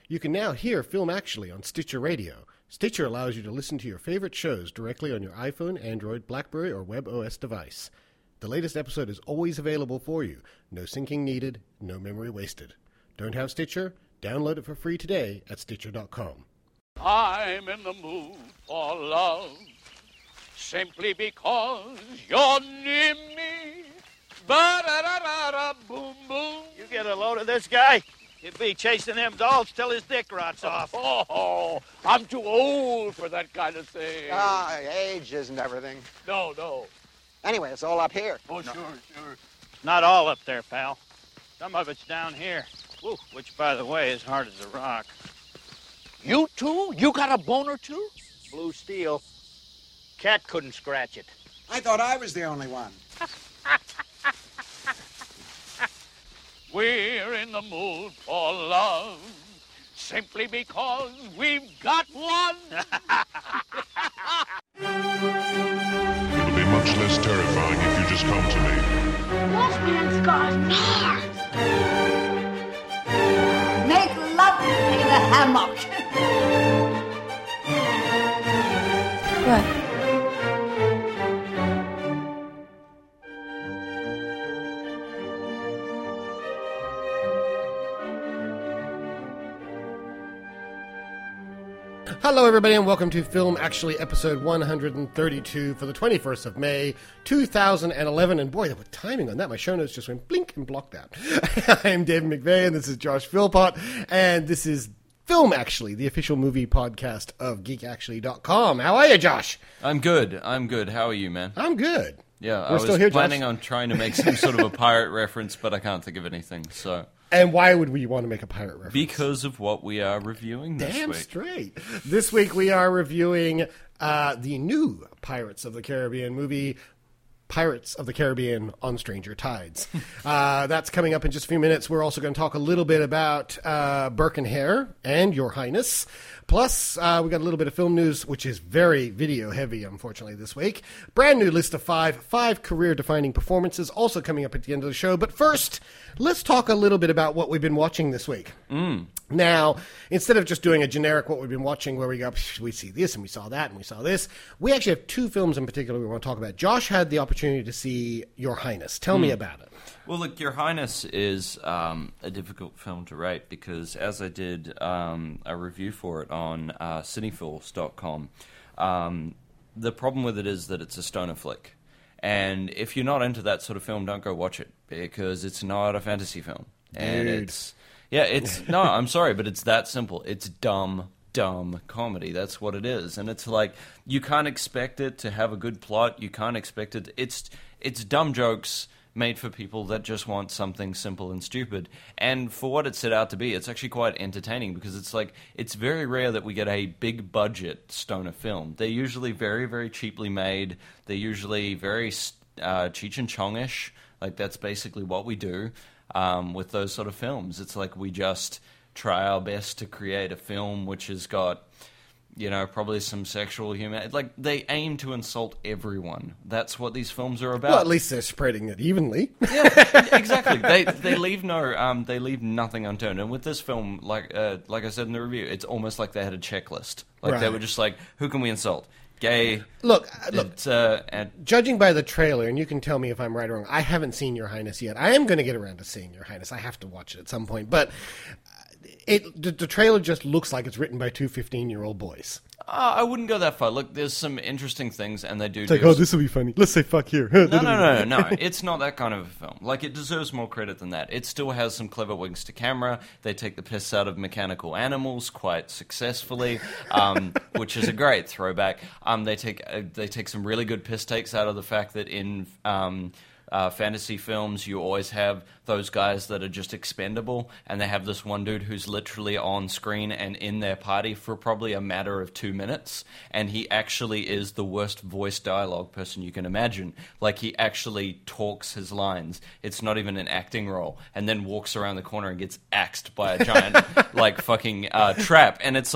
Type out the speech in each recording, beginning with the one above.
You can now hear Film Actually on Stitcher Radio. Stitcher allows you to listen to your favorite shows directly on your iPhone, Android, BlackBerry, or WebOS device. The latest episode is always available for you. No syncing needed, no memory wasted. Don't have Stitcher? Download it for free today at Stitcher.com. I'm in the mood for love, simply because you're near me. Ba-da-da-da-da, boom, boom. You get a load of this guy, he'll be chasing them dolls till his dick rots off. Oh, I'm too old for that kind of thing. Age isn't everything. No. Anyway, it's all up here. Oh, sure. Not all up there, pal. Some of it's down here. Woo, which, by the way, is hard as a rock. You too? You got a boner too? Blue steel. Cat couldn't scratch it. I thought I was the only one. We're in the mood for love, simply because we've got one. It'll be much less terrifying if you just come to me. Wolfman's got nards. Make love in a hammock. What? Hello, everybody, and welcome to Film Actually, episode 132 for the 21st of May, 2011. And boy, the timing on that, my show notes just went blink and blocked out. I am David McVeigh, and this is Josh Philpott, and this is Film Actually, the official movie podcast of GeekActually.com. How are you, Josh? I'm good. How are you, man? I'm good. Yeah, We're I was still here, planning Josh. on trying to make some sort of a pirate reference, but I can't think of anything, so... And why would we want to make a pirate reference? Because of what we are reviewing this Damn week. straight. This week we are reviewing the new Pirates of the Caribbean movie, Pirates of the Caribbean on Stranger Tides. That's coming up in just a few minutes. We're also going to talk a little bit about Burke and Hare and Your Highness. Plus, we got a little bit of film news, which is very video-heavy, unfortunately, this week. Brand new list of five career-defining performances, also coming up at the end of the show. But first, let's talk a little bit about what we've been watching this week. Now, instead of just doing a generic what we've been watching where we go, we see this and we saw that and we saw this, we actually have two films in particular we want to talk about. Josh had the opportunity to see Your Highness. Tell me about it. Well, look, Your Highness is a difficult film to rate because as I did a review for it on cinephils.com, the problem with it is that it's a stoner flick. And if you're not into that sort of film, don't go watch it because it's not a fantasy film. And no, I'm sorry, but it's that simple. It's dumb comedy. That's what it is. And it's like, you can't expect it to have a good plot. You can't expect it. It's dumb jokes made for people that just want something simple and stupid. And for what it set out to be, it's actually quite entertaining because it's like, it's very rare that we get a big budget stoner film. They're usually very, very cheaply made. They're usually very Cheech and Chong-ish. Like, that's basically what we do with those sort of films. It's like we just try our best to create a film which has got, you know, probably some sexual humor. Like, they aim to insult everyone. That's what these films are about. Well, at least they're spreading it evenly. Yeah, exactly. They leave nothing unturned. And with this film, like I said in the review, it's almost like they had a checklist. Like, they were just like, who can we insult? Gay. Look. Judging by the trailer, and you can tell me if I'm right or wrong, I haven't seen Your Highness yet. I am going to get around to seeing Your Highness. I have to watch it at some point. But the trailer just looks like it's written by two 15-year-old boys. I wouldn't go that far. Look, there's some interesting things, and they do... It's like, oh, this will be funny. Let's say fuck here. No. It's not that kind of a film. Like, it deserves more credit than that. It still has some clever winks to camera. They take the piss out of mechanical animals quite successfully, which is a great throwback. They take some really good piss takes out of the fact that in... fantasy films, you always have those guys that are just expendable, and they have this one dude who's literally on screen and in their party for probably a matter of 2 minutes, and he actually is the worst voice dialogue person you can imagine. Like, he actually talks his lines. It's not even an acting role, and then walks around the corner and gets axed by a giant, like, fucking trap. And it's like,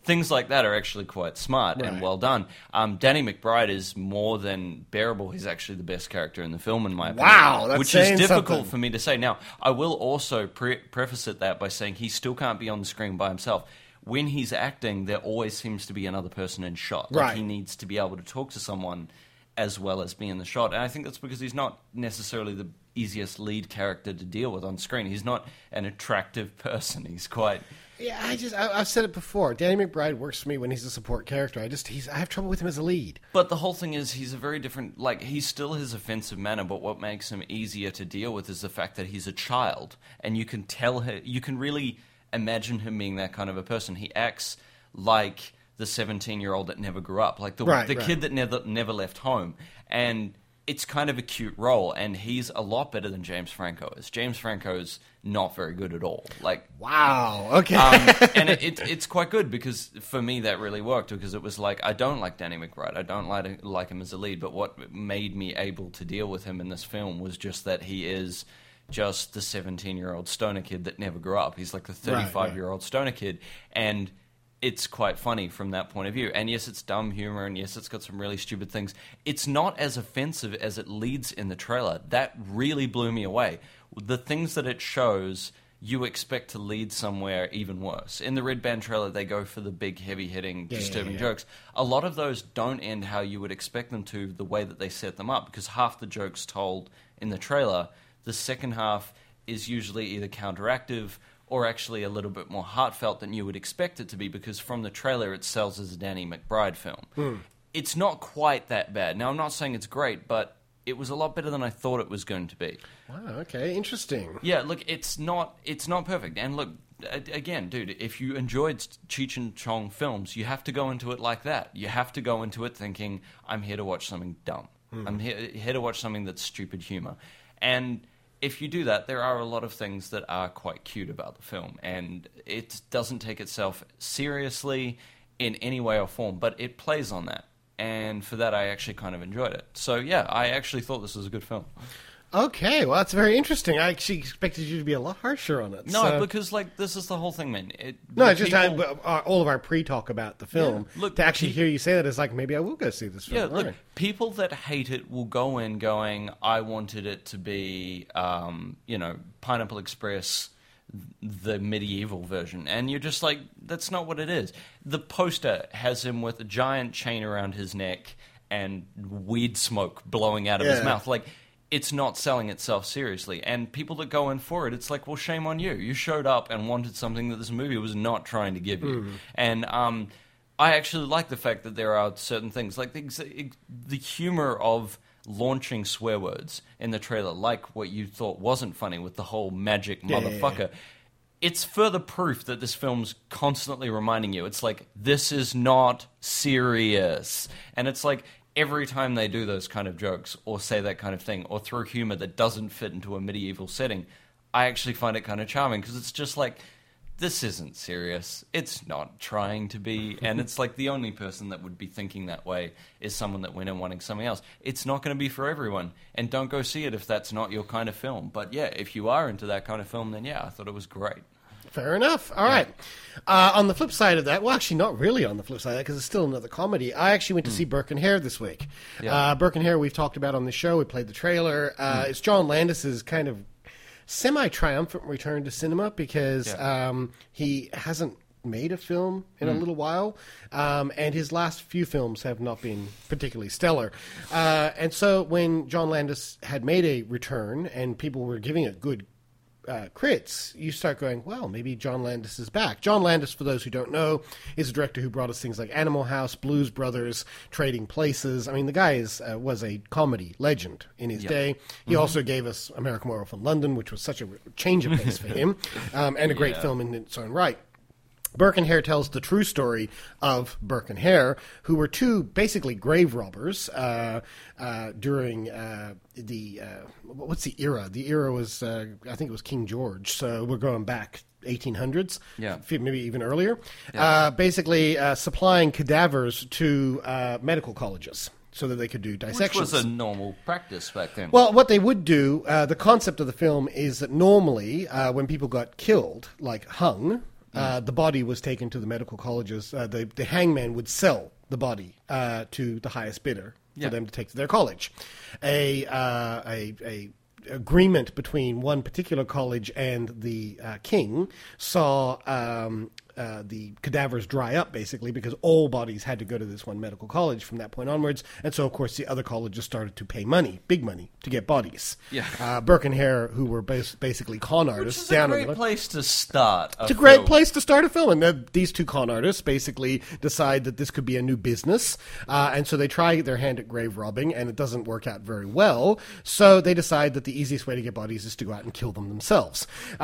things like that are actually quite smart and well done. Danny McBride is more than bearable. He's actually the best character in the film, in my opinion. Wow, that's which is saying difficult something. for me to say. Now, I will also preface it that by saying he still can't be on the screen by himself. When he's acting, there always seems to be another person in shot. Like, Right. he needs to be able to talk to someone as well as be in the shot. And I think that's because he's not necessarily the easiest lead character to deal with on screen. He's not an attractive person. He's quite... Yeah, I've said it before. Danny McBride works for me when he's a support character. I have trouble with him as a lead. But the whole thing is he's a very different... Like, he still has offensive manner, but what makes him easier to deal with is the fact that he's a child. And you can tell her... You can really imagine him being that kind of a person. He acts like the 17-year-old that never grew up, like the kid that never left home. And it's kind of a cute role, and he's a lot better than James Franco is. James Franco's not very good at all. Like, wow, okay. And it's quite good, because for me that really worked, because it was like, I don't like Danny McBride, I don't like him as a lead, but what made me able to deal with him in this film was just that he is just the 17-year-old stoner kid that never grew up. He's like the 35-year-old stoner kid, and it's quite funny from that point of view. And yes, it's dumb humor, and yes, it's got some really stupid things. It's not as offensive as it leads in the trailer. That really blew me away. The things that it shows, you expect to lead somewhere even worse. In the Red Band trailer, they go for the big, heavy-hitting, disturbing jokes. A lot of those don't end how you would expect them to, the way that they set them up, because half the jokes told in the trailer, the second half is usually either counteractive or actually a little bit more heartfelt than you would expect it to be, because from the trailer it sells as a Danny McBride film. It's not quite that bad. Now, I'm not saying it's great, but it was a lot better than I thought it was going to be. Wow, okay, interesting. Yeah, look, it's not perfect. And look, again, dude, if you enjoyed Cheech and Chong films, you have to go into it like that. You have to go into it thinking, I'm here to watch something dumb. I'm here to watch something that's stupid humor. And if you do that, there are a lot of things that are quite cute about the film, and it doesn't take itself seriously in any way or form, but it plays on that, and for that I actually kind of enjoyed it. So yeah, I actually thought this was a good film. Okay, well, that's very interesting. I actually expected you to be a lot harsher on it. No, because like this is the whole thing, man. All of our pre-talk about the film. Yeah, look, to actually hear you say that is like, maybe I will go see this film. Yeah, All look, right. people that hate it will go in going, I wanted it to be, Pineapple Express, the medieval version. And you're just like, that's not what it is. The poster has him with a giant chain around his neck and weed smoke blowing out of his mouth. Like, it's not selling itself seriously. And people that go in for it, it's like, well, shame on you. You showed up and wanted something that this movie was not trying to give you. And I actually like the fact that there are certain things, like the humor of launching swear words in the trailer, like what you thought wasn't funny with the whole magic motherfucker. Yeah. It's further proof that this film's constantly reminding you. It's like, this is not serious. And it's like, every time they do those kind of jokes or say that kind of thing or throw humor that doesn't fit into a medieval setting, I actually find it kind of charming, because it's just like, this isn't serious. It's not trying to be. And it's like the only person that would be thinking that way is someone that went in wanting something else. It's not going to be for everyone. And don't go see it if that's not your kind of film. But yeah, if you are into that kind of film, then yeah, I thought it was great. Fair enough. All right. On the flip side of that, well, actually not really on the flip side of that, because it's still another comedy, I actually went to see Burke and Hare this week. Yeah. Burke and Hare we've talked about on the show. We played the trailer. It's John Landis's kind of semi-triumphant return to cinema, because he hasn't made a film in a little while, and his last few films have not been particularly stellar. And so when John Landis had made a return and people were giving it good crits, you start going, well, maybe John Landis is back. John Landis, for those who don't know, is a director who brought us things like Animal House, Blues Brothers, Trading Places. I mean, the guy was a comedy legend in his day. He also gave us American Werewolf in London, which was such a change of pace for him, and a great film in its own right. Burke and Hare tells the true story of Burke and Hare, who were two basically grave robbers during what's the era? The era was, I think it was King George, so we're going back 1800s, maybe even earlier. Yeah. Basically supplying cadavers to medical colleges so that they could do dissections. Which was a normal practice back then. Well, what they would do, the concept of the film is that normally when people got killed, like hung, the body was taken to the medical colleges. The hangman would sell the body to the highest bidder for them to take to their college. A agreement between one particular college and the king saw the cadavers dry up, basically, because all bodies had to go to this one medical college from that point onwards. And so, of course, the other colleges started to pay money, big money, to get bodies. Yeah. Burke and Hare, who were basically con artists. Which is a great place to start. It's a great place to start a film. And these two con artists basically decide that this could be a new business. And so they try their hand at grave robbing, and it doesn't work out very well. So they decide that the easiest way to get bodies is to go out and kill them themselves.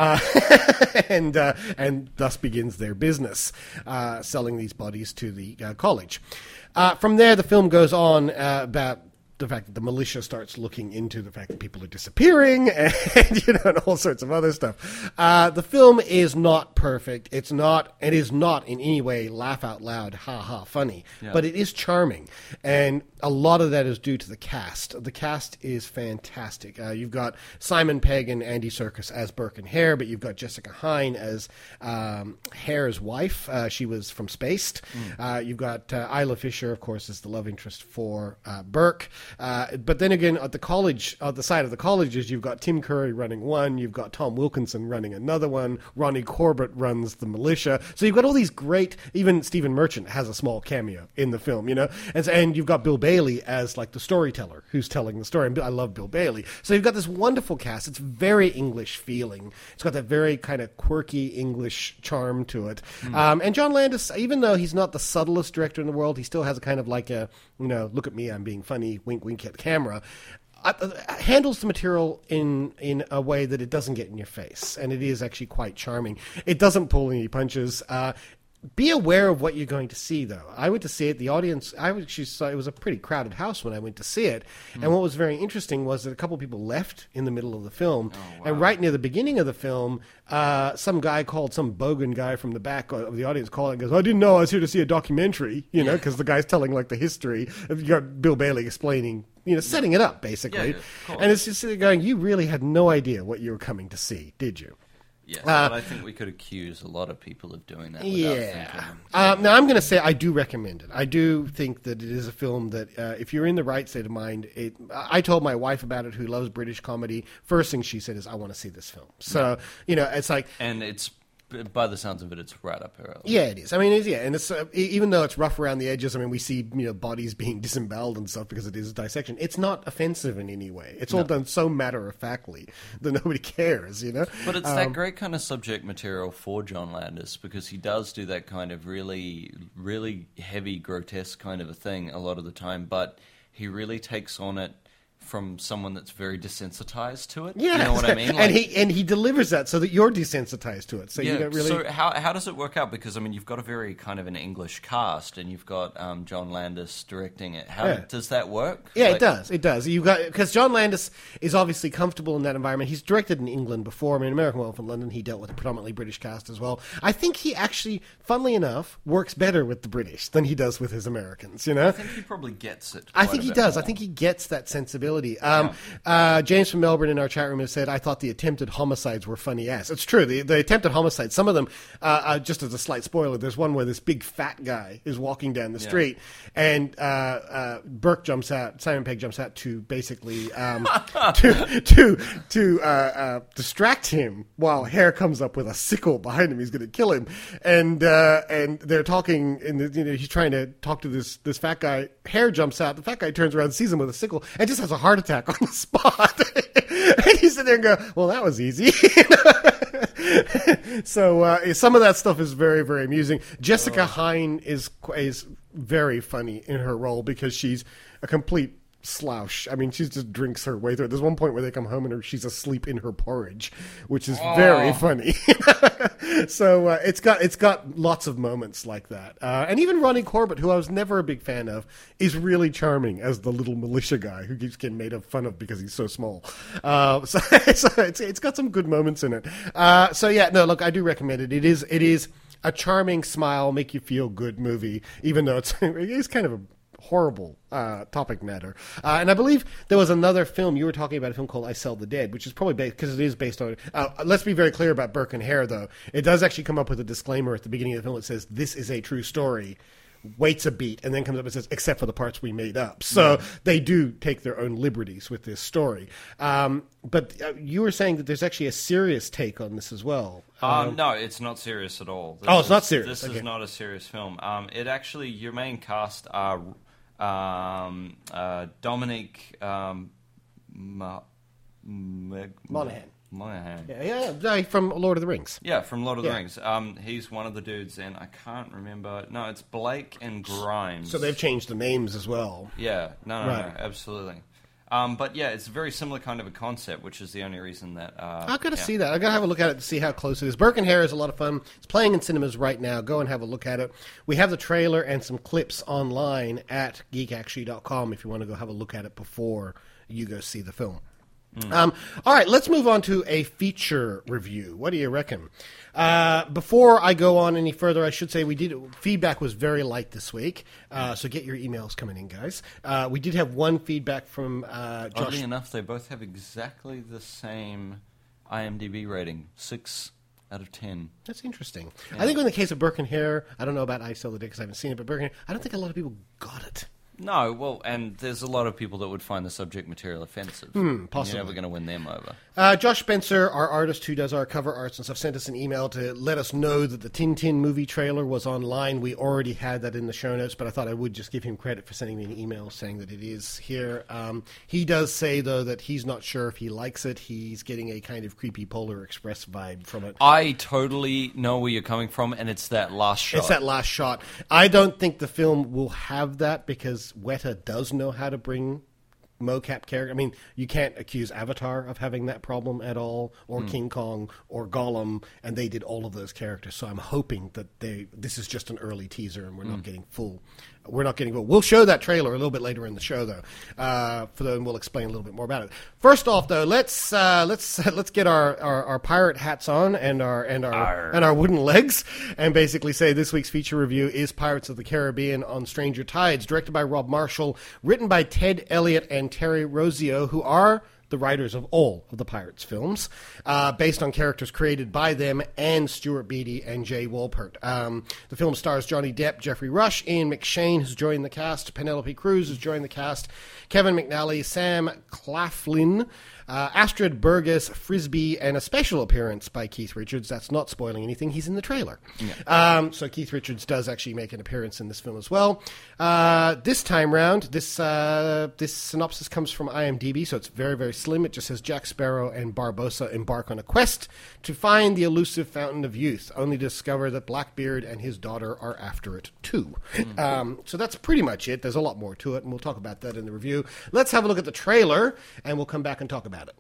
And thus begins their business, selling these bodies to the college. From there, the film goes on about the fact that the militia starts looking into the fact that people are disappearing and, and all sorts of other stuff. The film is not perfect. It is not in any way laugh out loud, ha ha funny, but it is charming. And a lot of that is due to the cast. The cast is fantastic. You've got Simon Pegg and Andy Serkis as Burke and Hare, but you've got Jessica Hine as Hare's wife. She was from Spaced. You've got Isla Fisher, of course, as the love interest for Burke. But then again, at the side of the colleges, you've got Tim Curry running one, you've got Tom Wilkinson running another one, Ronnie Corbett runs the militia. So you've got all these great, even Stephen Merchant has a small cameo in the film, and you've got Bill Bailey as like the storyteller who's telling the story. And I love Bill Bailey. So you've got this wonderful cast. It's very English feeling. It's got that very kind of quirky English charm to it. And John Landis, even though he's not the subtlest director in the world, he still has a kind of like a, look at me, I'm being funny, wink, wink at the camera. Handles the material in a way that it doesn't get in your face, and it is actually quite charming. It doesn't pull any punches. Be aware of what you're going to see, though. I went to see it. The audience, I actually saw it was a pretty crowded house when I went to see it. And what was very interesting was that a couple of people left in the middle of the film. And right near the beginning of the film, some guy called, some bogan guy from the back of the audience called and goes, I didn't know I was here to see a documentary, because the guy's telling like the history. You got Bill Bailey explaining, setting it up, basically. And it's just going, you really had no idea what you were coming to see, did you? Yes, but I think we could accuse a lot of people of doing that without thinking. Now, I'm going to say I do recommend it. I do think that it is a film that, if you're in the right state of mind, I told my wife about it, who loves British comedy. First thing she said is, I want to see this film. So, it's like... And it's... By the sounds of it, it's right up her alley. Yeah, it is. I mean, and it's even though it's rough around the edges. I mean, we see bodies being disemboweled and stuff because it is a dissection. It's not offensive in any way. It's all done so matter of factly that nobody cares. But it's that great kind of subject material for John Landis, because he does do that kind of really, really heavy, grotesque kind of a thing a lot of the time. But he really takes on it from someone that's very desensitized to it. Yeah, you know what I mean? Like, and he delivers that so that you're desensitized to it. So you don't really. So how does it work out? Because you've got a very kind of an English cast, and you've got John Landis directing it. How does that work? Yeah, it does. It does. Because John Landis is obviously comfortable in that environment. He's directed in England before. I mean, American Werewolf in London, he dealt with a predominantly British cast as well. I think he actually, funnily enough, works better with the British than he does with his Americans. I think he probably gets it. I think he does. More. I think he gets that sensibility. James from Melbourne in our chat room has said, I thought the attempted homicides were funny ass. It's true. The attempted homicides, some of them, just as a slight spoiler, there's one where this big fat guy is walking down the street, and Burke jumps out, Simon Pegg jumps out to basically to distract him while Hare comes up with a sickle behind him. He's going to kill him, and they're talking, and he's trying to talk to this fat guy. Hare jumps out. The fat guy turns around, sees him with a sickle, and just has a heart attack on the spot. And he's sitting there and go, well, that was easy. So some of that stuff is very, very amusing. Jessica Hine is very funny in her role because she's a complete slouch. I mean, she just drinks her way through it. There's one point where they come home and she's asleep in her porridge, which is very funny. So it's got lots of moments like that. And even Ronnie Corbett, who I was never a big fan of, is really charming as the little militia guy who keeps getting made fun of because he's so small. So it's got some good moments in it. So yeah, no, look, I do recommend it. It is a charming, smile, make you feel good movie, even though it's kind of horrible topic matter. And I believe there was another film, you were talking about a film called I Sell the Dead, which is probably based, because it is based on, let's be very clear about Burke and Hare, though. It does actually come up with a disclaimer at the beginning of the film that says, this is a true story, waits a beat, and then comes up and says, except for the parts we made up. So they do take their own liberties with this story. But you were saying that there's actually a serious take on this as well. No, it's not serious at all. It's not serious. This Okay. is not a serious film. It actually, your main cast are Dominic Monaghan. Monaghan. Yeah, from Lord of the Rings. Yeah, from Lord of the Yeah. Rings. He's one of the dudes, and I can't remember. No, it's Blake and Grimes. So they've changed the names as well. Yeah, no, Right. absolutely. But yeah, it's a very similar kind of a concept, which is the only reason that... I've got to see that. I've got to have a look at it to see how close it is. Burke and Hare is a lot of fun. It's playing in cinemas right now. Go and have a look at it. We have the trailer and some clips online at geekactually.com if you want to go have a look at it before you go see the film. All right, let's move on to a feature review. What do you reckon? Before I go on any further, I should say feedback was very light this week, so get your emails coming in, guys. We did have one feedback from Josh. Oddly enough, they both have exactly the same IMDb rating, 6 out of 10. That's interesting. Yeah. I think in the case of Burke and Hare, I don't know about I Sell the Dead because I haven't seen it, but Burke and Hare, I don't think a lot of people got it. No, well, and there's a lot of people that would find the subject material offensive. Possibly. You're never going to win them over. Josh Spencer, our artist who does our cover arts and stuff, sent us an email to let us know that the Tintin movie trailer was online. We already had that in the show notes, but I thought I would just give him credit for sending me an email saying that it is here. He does say, though, that he's not sure if he likes it. He's getting a kind of creepy Polar Express vibe from it. I totally know where you're coming from, and it's that last shot. It's that last shot. I don't think the film will have that because Weta does know how to bring mocap character. I mean, you can't accuse Avatar of having that problem at all, or King Kong, or Gollum, and they did all of those characters. So I'm hoping that this is just an early teaser, and we're not getting full. We're not getting full. We'll show that trailer a little bit later in the show, though. And we'll explain a little bit more about it. First off, though, let's get our pirate hats on and our wooden legs, and basically say this week's feature review is Pirates of the Caribbean on Stranger Tides, directed by Rob Marshall, written by Ted Elliott and Terry Rossio, who are the writers of all of the Pirates films, based on characters created by them and Stuart Beattie and Jay Wolpert. The film stars Johnny Depp, Jeffrey Rush, Ian McShane, who's joined the cast, Penelope Cruz, who's joined the cast, Kevin McNally, Sam Claflin, Astrid Burgess Frisbee, and a special appearance by Keith Richards. That's not spoiling anything. He's in the trailer. Yeah. So Keith Richards does actually make an appearance in this film as well. This time round, this synopsis comes from IMDb, so it's very, very slim. It just says Jack Sparrow and Barbossa embark on a quest to find the elusive Fountain of Youth, only to discover that Blackbeard and his daughter are after it too. So that's pretty much it. There's a lot more to it, and we'll talk about that in the review. Let's have a look at the trailer, and we'll come back and talk about it.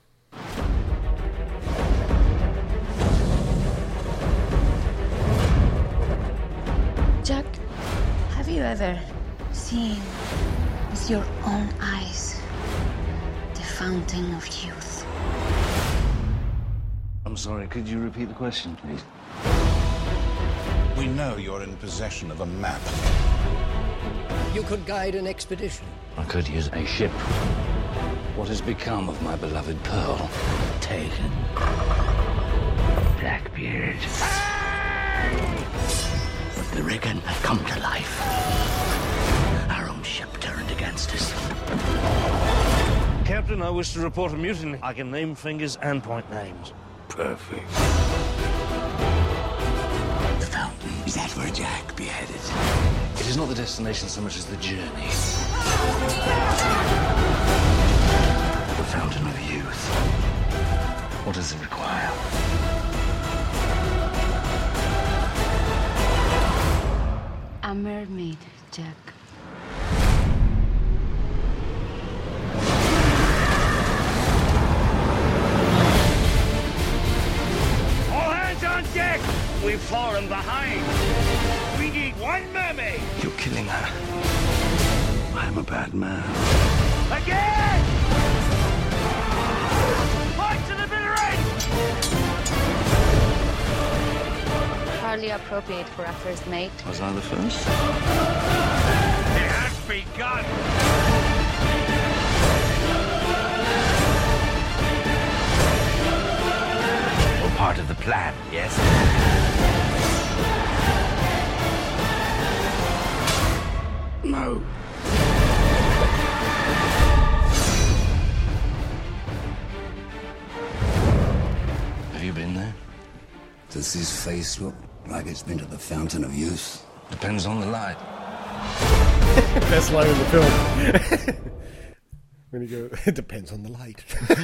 Jack, have you ever seen with your own eyes the Fountain of Youth? I'm sorry, could you repeat the question, please? We know you're in possession of a map. You could guide an expedition. I could use a ship. What has become of my beloved Pearl? Taken. Blackbeard. The Riggin had come to life. Our own ship turned against us. Captain, I wish to report a mutiny. I can name fingers and point names. Perfect. The fountain. Is that where Jack be headed? It is not the destination so much as the journey. The Fountain of Youth. What does it require? A mermaid, Jack. All hands on deck! We've fallen behind. We need one mermaid. You're killing her. I'm a bad man. Again! Point to the bitter end! Hardly appropriate for a first mate. Was I the first? It has begun. You're part of the plan, yes? No. Have you been there? Does his face look like it's been to the fountain of youth? Depends on the light. Best line in the film. When you go, it depends on the light.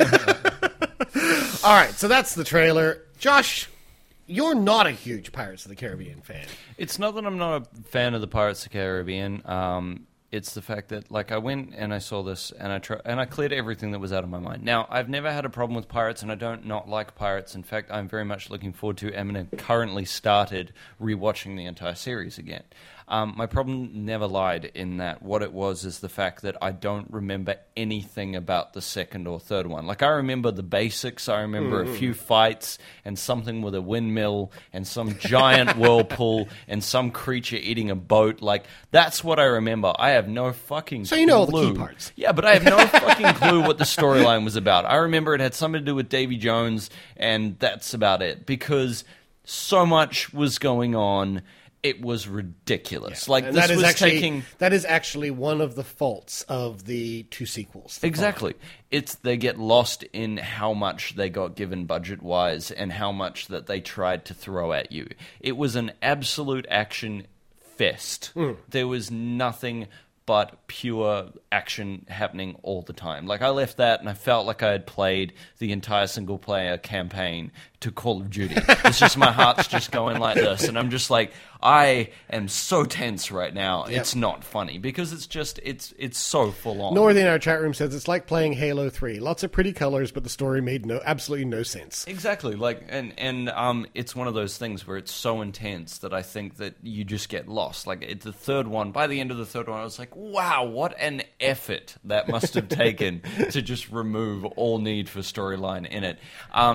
All right, so that's the trailer. Josh, you're not a huge Pirates of the Caribbean fan. It's not that I'm not a fan of the Pirates of the Caribbean. It's the fact that, like, I went and I saw this and I cleared everything that was out of my mind. Now, I've never had a problem with pirates, and I don't not like pirates. In fact, I'm very much looking forward to and currently started rewatching the entire series again. My problem never lied in that. What it was is the fact that I don't remember anything about the second or third one. Like, I remember the basics. I remember a few fights and something with a windmill and some giant whirlpool and some creature eating a boat. Like, that's what I remember. I have no fucking clue. So you know all the key parts. Yeah, but I have no fucking clue what the storyline was about. I remember it had something to do with Davy Jones, and that's about it. Because so much was going on. It was ridiculous. Yeah. Like, and this that is was actually, taking... That is actually one of the faults of the two sequels. Exactly. They get lost in how much they got given budget-wise and how much that they tried to throw at you. It was an absolute action fest. There was nothing but pure action happening all the time. Like, I left that and I felt like I had played the entire single-player campaign to Call of Duty. It's just my heart's just going like this, and I'm just like, I am so tense right now. Yep. It's not funny because it's just it's so full on. Northie in our chat room says it's like playing Halo 3. Lots of pretty colors, but the story made absolutely no sense. Exactly. Like, and it's one of those things where it's so intense that I think that you just get lost. Like, the third one, by the end of the third one, I was like, wow, what an effort that must have taken to just remove all need for storyline in it.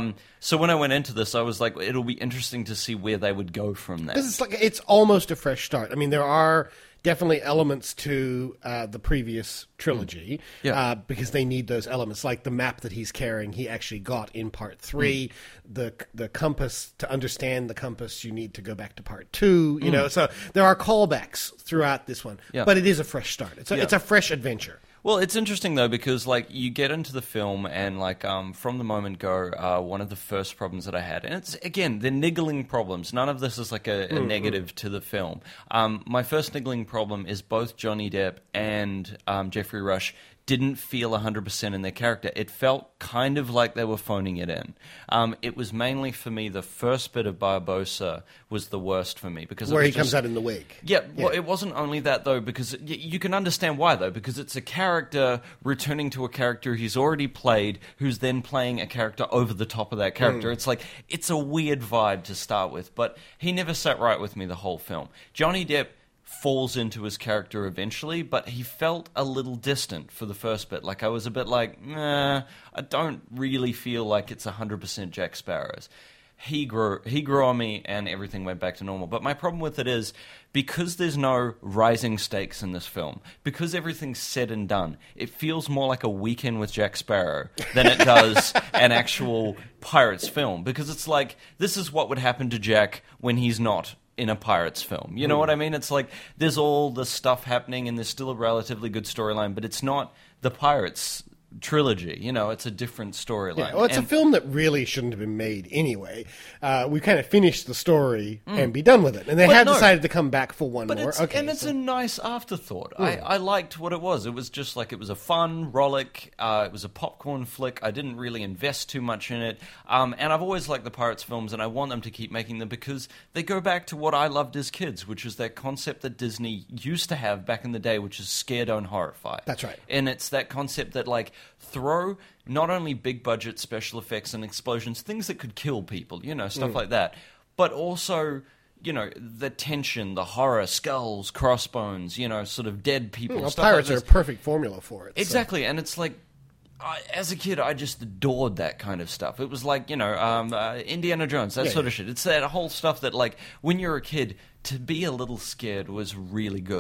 So when I went into this, I was like, it'll be interesting to see where they would go from there. Because it's almost a fresh start. I mean, there are definitely elements to the previous trilogy because they need those elements. Like the map that he's carrying, he actually got in part 3. The compass, to understand the compass, you need to go back to part 2. You know, so there are callbacks throughout this one. Yeah. But it is a fresh start. It's a fresh adventure. Well, it's interesting, though, because, like, you get into the film and, like, from the moment go, one of the first problems that I had, and it's, again, they're niggling problems. None of this is, like, a negative to the film. My first niggling problem is both Johnny Depp and Jeffrey Rush didn't feel 100% in their character. It felt kind of like they were phoning it in. It was mainly, for me, the first bit of Barbossa was the worst for me. Because where he comes out in the wig. Yeah, well, it wasn't only that, though, because you can understand why, though, because it's a character returning to a character he's already played, who's then playing a character over the top of that character. It's like, it's a weird vibe to start with, but he never sat right with me the whole film. Johnny Depp falls into his character eventually, but he felt a little distant for the first bit. Like, I was a bit like, nah, I don't really feel like it's 100% Jack Sparrow's. He grew on me, and everything went back to normal. But my problem with it is, because there's no rising stakes in this film, because everything's said and done, it feels more like a Weekend with Jack Sparrow than it does an actual Pirates film. Because it's like, this is what would happen to Jack when he's not in a Pirates film. You know what I mean? It's like, there's all the stuff happening, and there's still a relatively good storyline, but it's not the Pirates trilogy. You know, it's a different storyline. Yeah, well, it's a film that really shouldn't have been made anyway. We kind of finished the story and be done with it. And they decided to come back for one more. It's a nice afterthought. I liked what it was. It was just like, it was a fun rollick. It was a popcorn flick. I didn't really invest too much in it. And I've always liked the Pirates films, and I want them to keep making them because they go back to what I loved as kids, which is that concept that Disney used to have back in the day, which is scare, don't horrify. That's right. And it's that concept that, like, throw not only big budget special effects and explosions, things that could kill people, you know, stuff like that, but also, you know, the tension, the horror, skulls, crossbones, you know, sort of dead people. Well, stuff Pirates like are a perfect formula for it. Exactly, and it's like, as a kid, I just adored that kind of stuff. It was like, you know, Indiana Jones, that sort of shit. It's that whole stuff that, like, when you're a kid, to be a little scared was really good.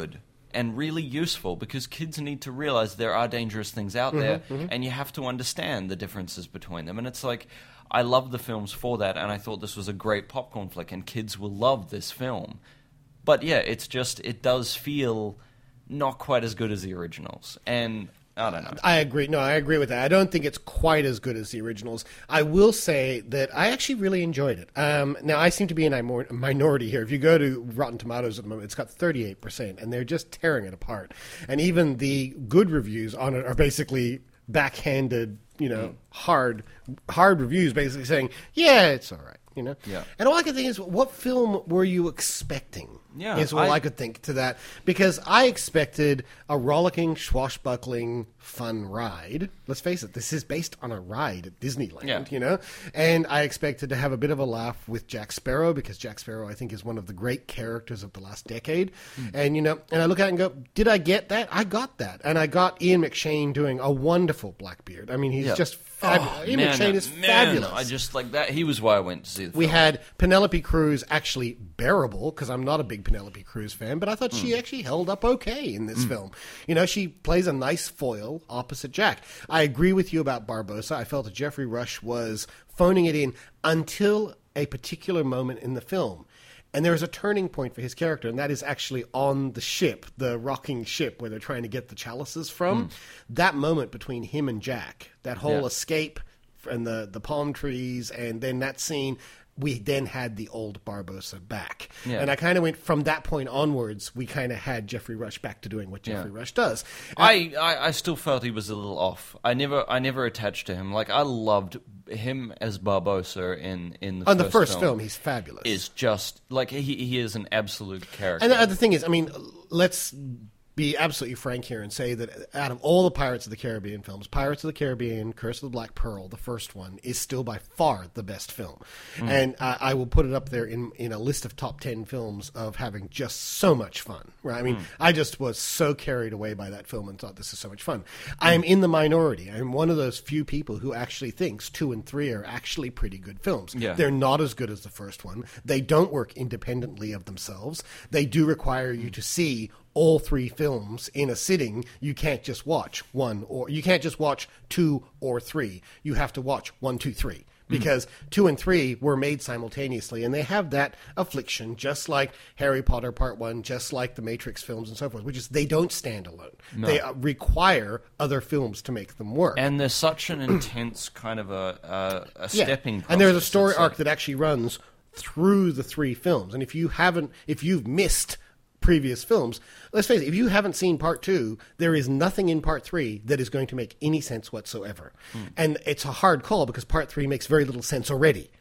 and really useful because kids need to realize there are dangerous things out there, and you have to understand the differences between them. And it's like, I love the films for that, and I thought this was a great popcorn flick, and kids will love this film. But yeah, it's just, it does feel not quite as good as the originals. And I don't know. I agree. No, I agree with that. I don't think it's quite as good as the originals. I will say that I actually really enjoyed it. Now, I seem to be in a minority here. If you go to Rotten Tomatoes at the moment, it's got 38%, and they're just tearing it apart. And even the good reviews on it are basically backhanded, hard reviews, basically saying, yeah, it's all right. Yeah. And all I can think is, what film were you expecting? Yeah, is all I could think to that. Because I expected a rollicking, swashbuckling, fun ride. Let's face it, this is based on a ride at Disneyland, And I expected to have a bit of a laugh with Jack Sparrow, because Jack Sparrow, I think, is one of the great characters of the last decade. And, and I look at it and go, did I get that? I got that. And I got Ian McShane doing a wonderful Blackbeard. I mean, he's just fabulous. Ian McShane is fabulous. I just like that. He was why I went to see the film. We had Penelope Cruz actually bearable, because I'm not a big Penelope Cruz fan, but I thought she actually held up okay in this film. She plays a nice foil opposite Jack. I agree with you about Barbossa. I felt that Jeffrey Rush was phoning it in until a particular moment in the film. And there is a turning point for his character, and that is actually on the ship, the rocking ship where they're trying to get the chalices from. That moment between him and Jack, that whole escape and the palm trees, and then that scene, we then had the old Barbossa back. Yeah. And I kind of went, from that point onwards, we kind of had Jeffrey Rush back to doing what Jeffrey Rush does. I still felt he was a little off. I never attached to him. Like, I loved him as Barbossa in the first film. He's fabulous. Is just, like, he is an absolute character. And the thing is, I mean, let's be absolutely frank here and say that out of all the Pirates of the Caribbean films, Pirates of the Caribbean, Curse of the Black Pearl, the first one, is still by far the best film. And I will put it up there in a list of top 10 films of having just so much fun. Right? I mean, I just was so carried away by that film and thought, this is so much fun. I am in the minority. I'm one of those few people who actually thinks 2 and 3 are actually pretty good films. Yeah. They're not as good as the first one. They don't work independently of themselves. They do require you to see all 3 films in a sitting. You can't just watch one, or you can't just watch 2 or 3. You have to watch 1, 2, 3, because 2 and 3 were made simultaneously, and they have that affliction, just like Harry Potter Part 1, just like the Matrix films and so forth, which is they don't stand alone. No. They require other films to make them work. And there's such an intense kind of a stepping process. And there's a story arc that actually runs through the 3 films. And if you've missed previous films, let's face it, if you haven't seen Part 2, there is nothing in Part 3 that is going to make any sense whatsoever. And it's a hard call because Part 3 makes very little sense already.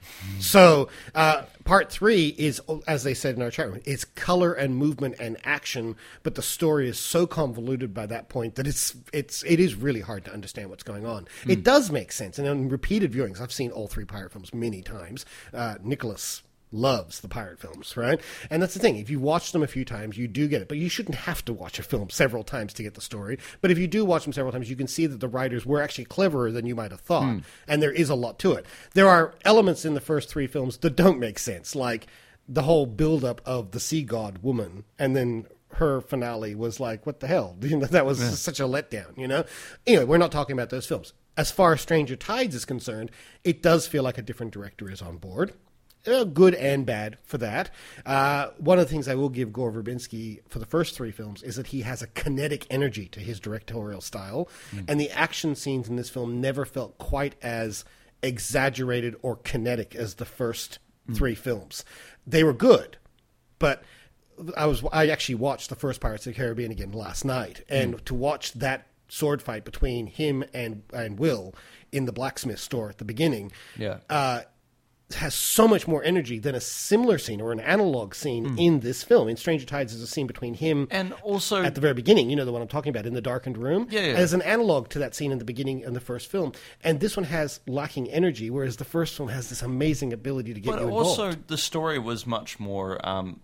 So Part 3 is, as they said in our chat room, it's color and movement and action, but the story is so convoluted by that point that it is really hard to understand what's going on. It does make sense, and on repeated viewings, I've seen all 3 pirate films many times. Nicholas loves the pirate films, right? And that's the thing. If you watch them a few times, you do get it. But you shouldn't have to watch a film several times to get the story. But if you do watch them several times, you can see that the writers were actually cleverer than you might have thought. And there is a lot to it. There are elements in the first 3 films that don't make sense, like the whole build-up of the sea god woman, and then her finale was like, what the hell? That was such a letdown, Anyway, we're not talking about those films. As far as Stranger Tides is concerned, it does feel like a different director is on board. Good and bad for that. One of the things I will give Gore Verbinski for the first 3 films is that he has a kinetic energy to his directorial style, and the action scenes in this film never felt quite as exaggerated or kinetic as the first 3 films. They were good, but I actually watched the first Pirates of the Caribbean again last night, and to watch that sword fight between him and Will in the blacksmith store at the beginning, has so much more energy than a similar scene or an analog scene in this film. In Stranger Tides, there's a scene between him and also at the very beginning, the one I'm talking about, in the darkened room. As an analog to that scene in the beginning in the first film. And this one has lacking energy, whereas the first film has this amazing ability to get you involved. But also, the story was much more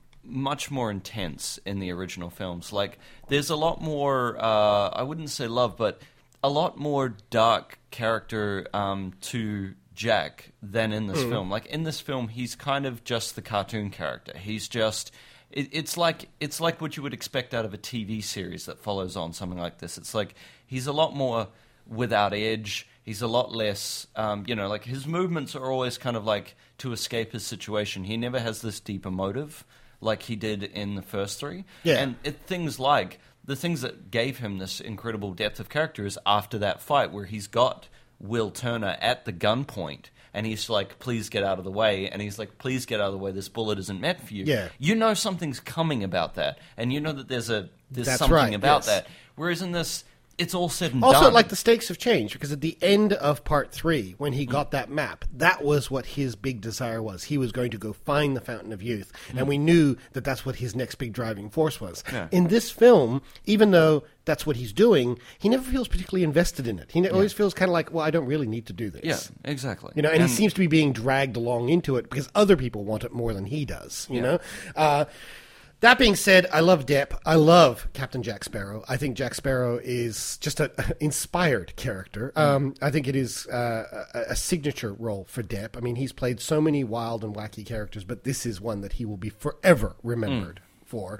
intense in the original films. Like, there's a lot more, I wouldn't say love, but a lot more dark character to Jack than in this film. Like, in this film, he's kind of just the cartoon character. He's just it's like what you would expect out of a TV series that follows on something like this. It's like he's a lot more without edge. He's a lot less, like his movements are always kind of like to escape his situation. He never has this deeper motive like he did in the first three. Yeah. And things like the things that gave him this incredible depth of character is after that fight where he's got Will Turner at the gunpoint. And he's like, please get out of the way. And he's like, please get out of the way. This bullet isn't meant for you. Yeah. You know something's coming about that. And you know that there's That's something right, about yes. that. Whereas in this, it's all said and Also, done. like, the stakes have changed, because at the end of part 3, when he got that map, that was what his big desire was. He was going to go find the Fountain of Youth, and we knew that that's what his next big driving force was. Yeah. In this film, even though that's what he's doing, he never feels particularly invested in it. He always feels kind of like, well, I don't really need to do this. Yeah, exactly. You know, and he seems to be being dragged along into it because other people want it more than he does, you know? That being said, I love Depp. I love Captain Jack Sparrow. I think Jack Sparrow is just an inspired character. I think it is a signature role for Depp. I mean, he's played so many wild and wacky characters, but this is one that he will be forever remembered for.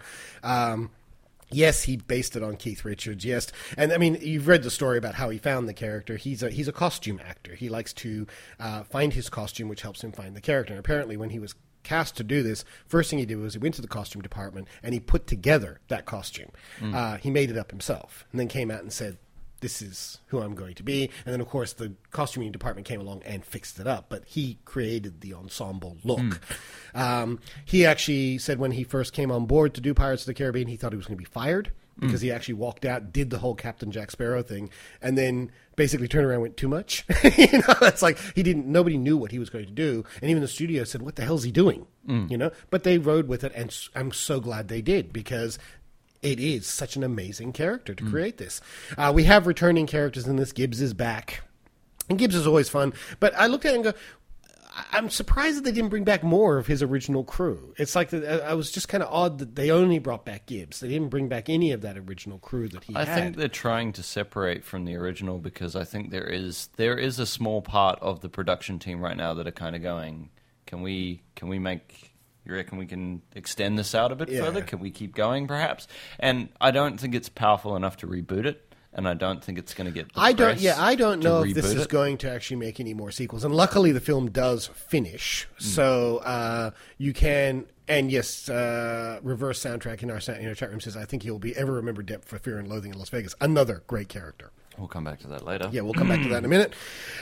Yes, he based it on Keith Richards. Yes, and I mean, you've read the story about how he found the character. He's a costume actor. He likes to find his costume, which helps him find the character. And apparently, when he was cast to do this, first thing he did was he went to the costume department and he put together that costume. He made it up himself, and then came out and said, "This is who I'm going to be." And then, of course, the costuming department came along and fixed it up, but he created the ensemble look. He actually said when he first came on board to do Pirates of the Caribbean, he thought he was going to be fired because he actually walked out, did the whole Captain Jack Sparrow thing, and then basically turned around and went, too much. You know, it's like nobody knew what he was going to do, and even the studio said, what the hell's he doing? You know, but they rode with it, and I'm so glad they did, because it is such an amazing character to create this. We have returning characters in this. Gibbs is back. And Gibbs is always fun. But I looked at it and go, I'm surprised that they didn't bring back more of his original crew. It's like, I was just kind of odd that they only brought back Gibbs. They didn't bring back any of that original crew that he had. I think they're trying to separate from the original, because I think there is a small part of the production team right now that are kind of going, can we make... You reckon we can extend this out a bit further? Can we keep going, perhaps? And I don't think it's powerful enough to reboot it, and I don't think it's going to get the I press don't know if this reboot is it. going to actually make any more sequels. And luckily, the film does finish, so you can. And yes, Reverse Soundtrack in our chat room says, "I think he'll be ever remembered Depp for Fear and Loathing in Las Vegas." Another great character. We'll come back to that later. Yeah, we'll come back to that in a minute.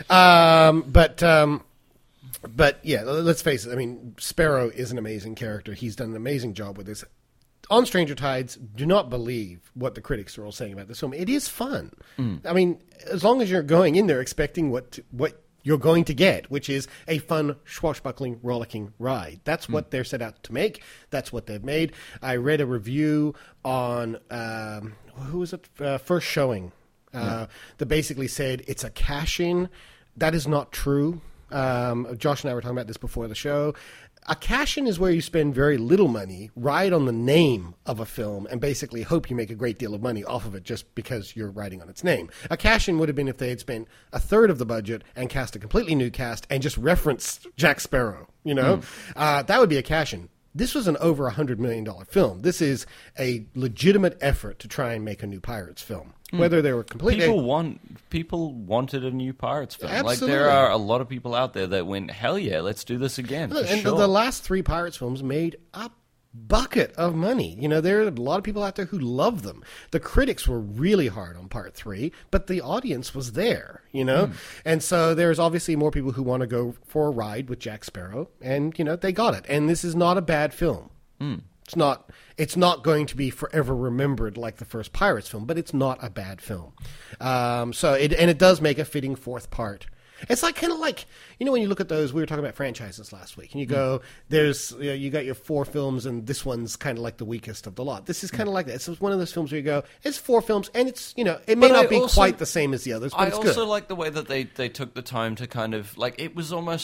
But yeah, let's face it. I mean, Sparrow is an amazing character. He's done an amazing job with this. On Stranger Tides, do not believe what the critics are all saying about this film. It is fun. I mean, as long as you're going in there expecting what you're going to get, which is a fun, swashbuckling, rollicking ride. That's what they're set out to make. That's what they've made. I read a review on, who was it? First Showing, that basically said it's a cash-in. That is not true. Josh and I were talking about this before the show. A cash-in is where you spend very little money, ride on the name of a film, and basically hope you make a great deal of money off of it just because you're riding on its name. A cash-in would have been if they had spent a third of the budget and cast a completely new cast and just referenced Jack Sparrow, you know? That would be a cash-in. This was an over $100 million film. This is a legitimate effort to try and make a new Pirates film. Whether they were completely... People wanted a new Pirates film. Absolutely. Like, there are a lot of people out there that went, hell yeah, let's do this again. Look, for and sure. the last 3 Pirates films made a bucket of money. You know, there are a lot of people out there who love them. The critics were really hard on Part 3, but the audience was there, you know? And so there's obviously more people who want to go for a ride with Jack Sparrow, and, you know, they got it. And this is not a bad film. It's not going to be forever remembered like the first Pirates film, but it's not a bad film. It does make a fitting 4th part. It's like kind of like, you know, when you look at those, we were talking about franchises last week, and you go, you got your 4 films, and this one's kind of like the weakest of the lot. This is kind of like that. It's one of those films where you go, it's 4 films, and it's, you know, it may not be quite the same as the others, but it's good. I also like the way that they took the time to kind of, like, it was almost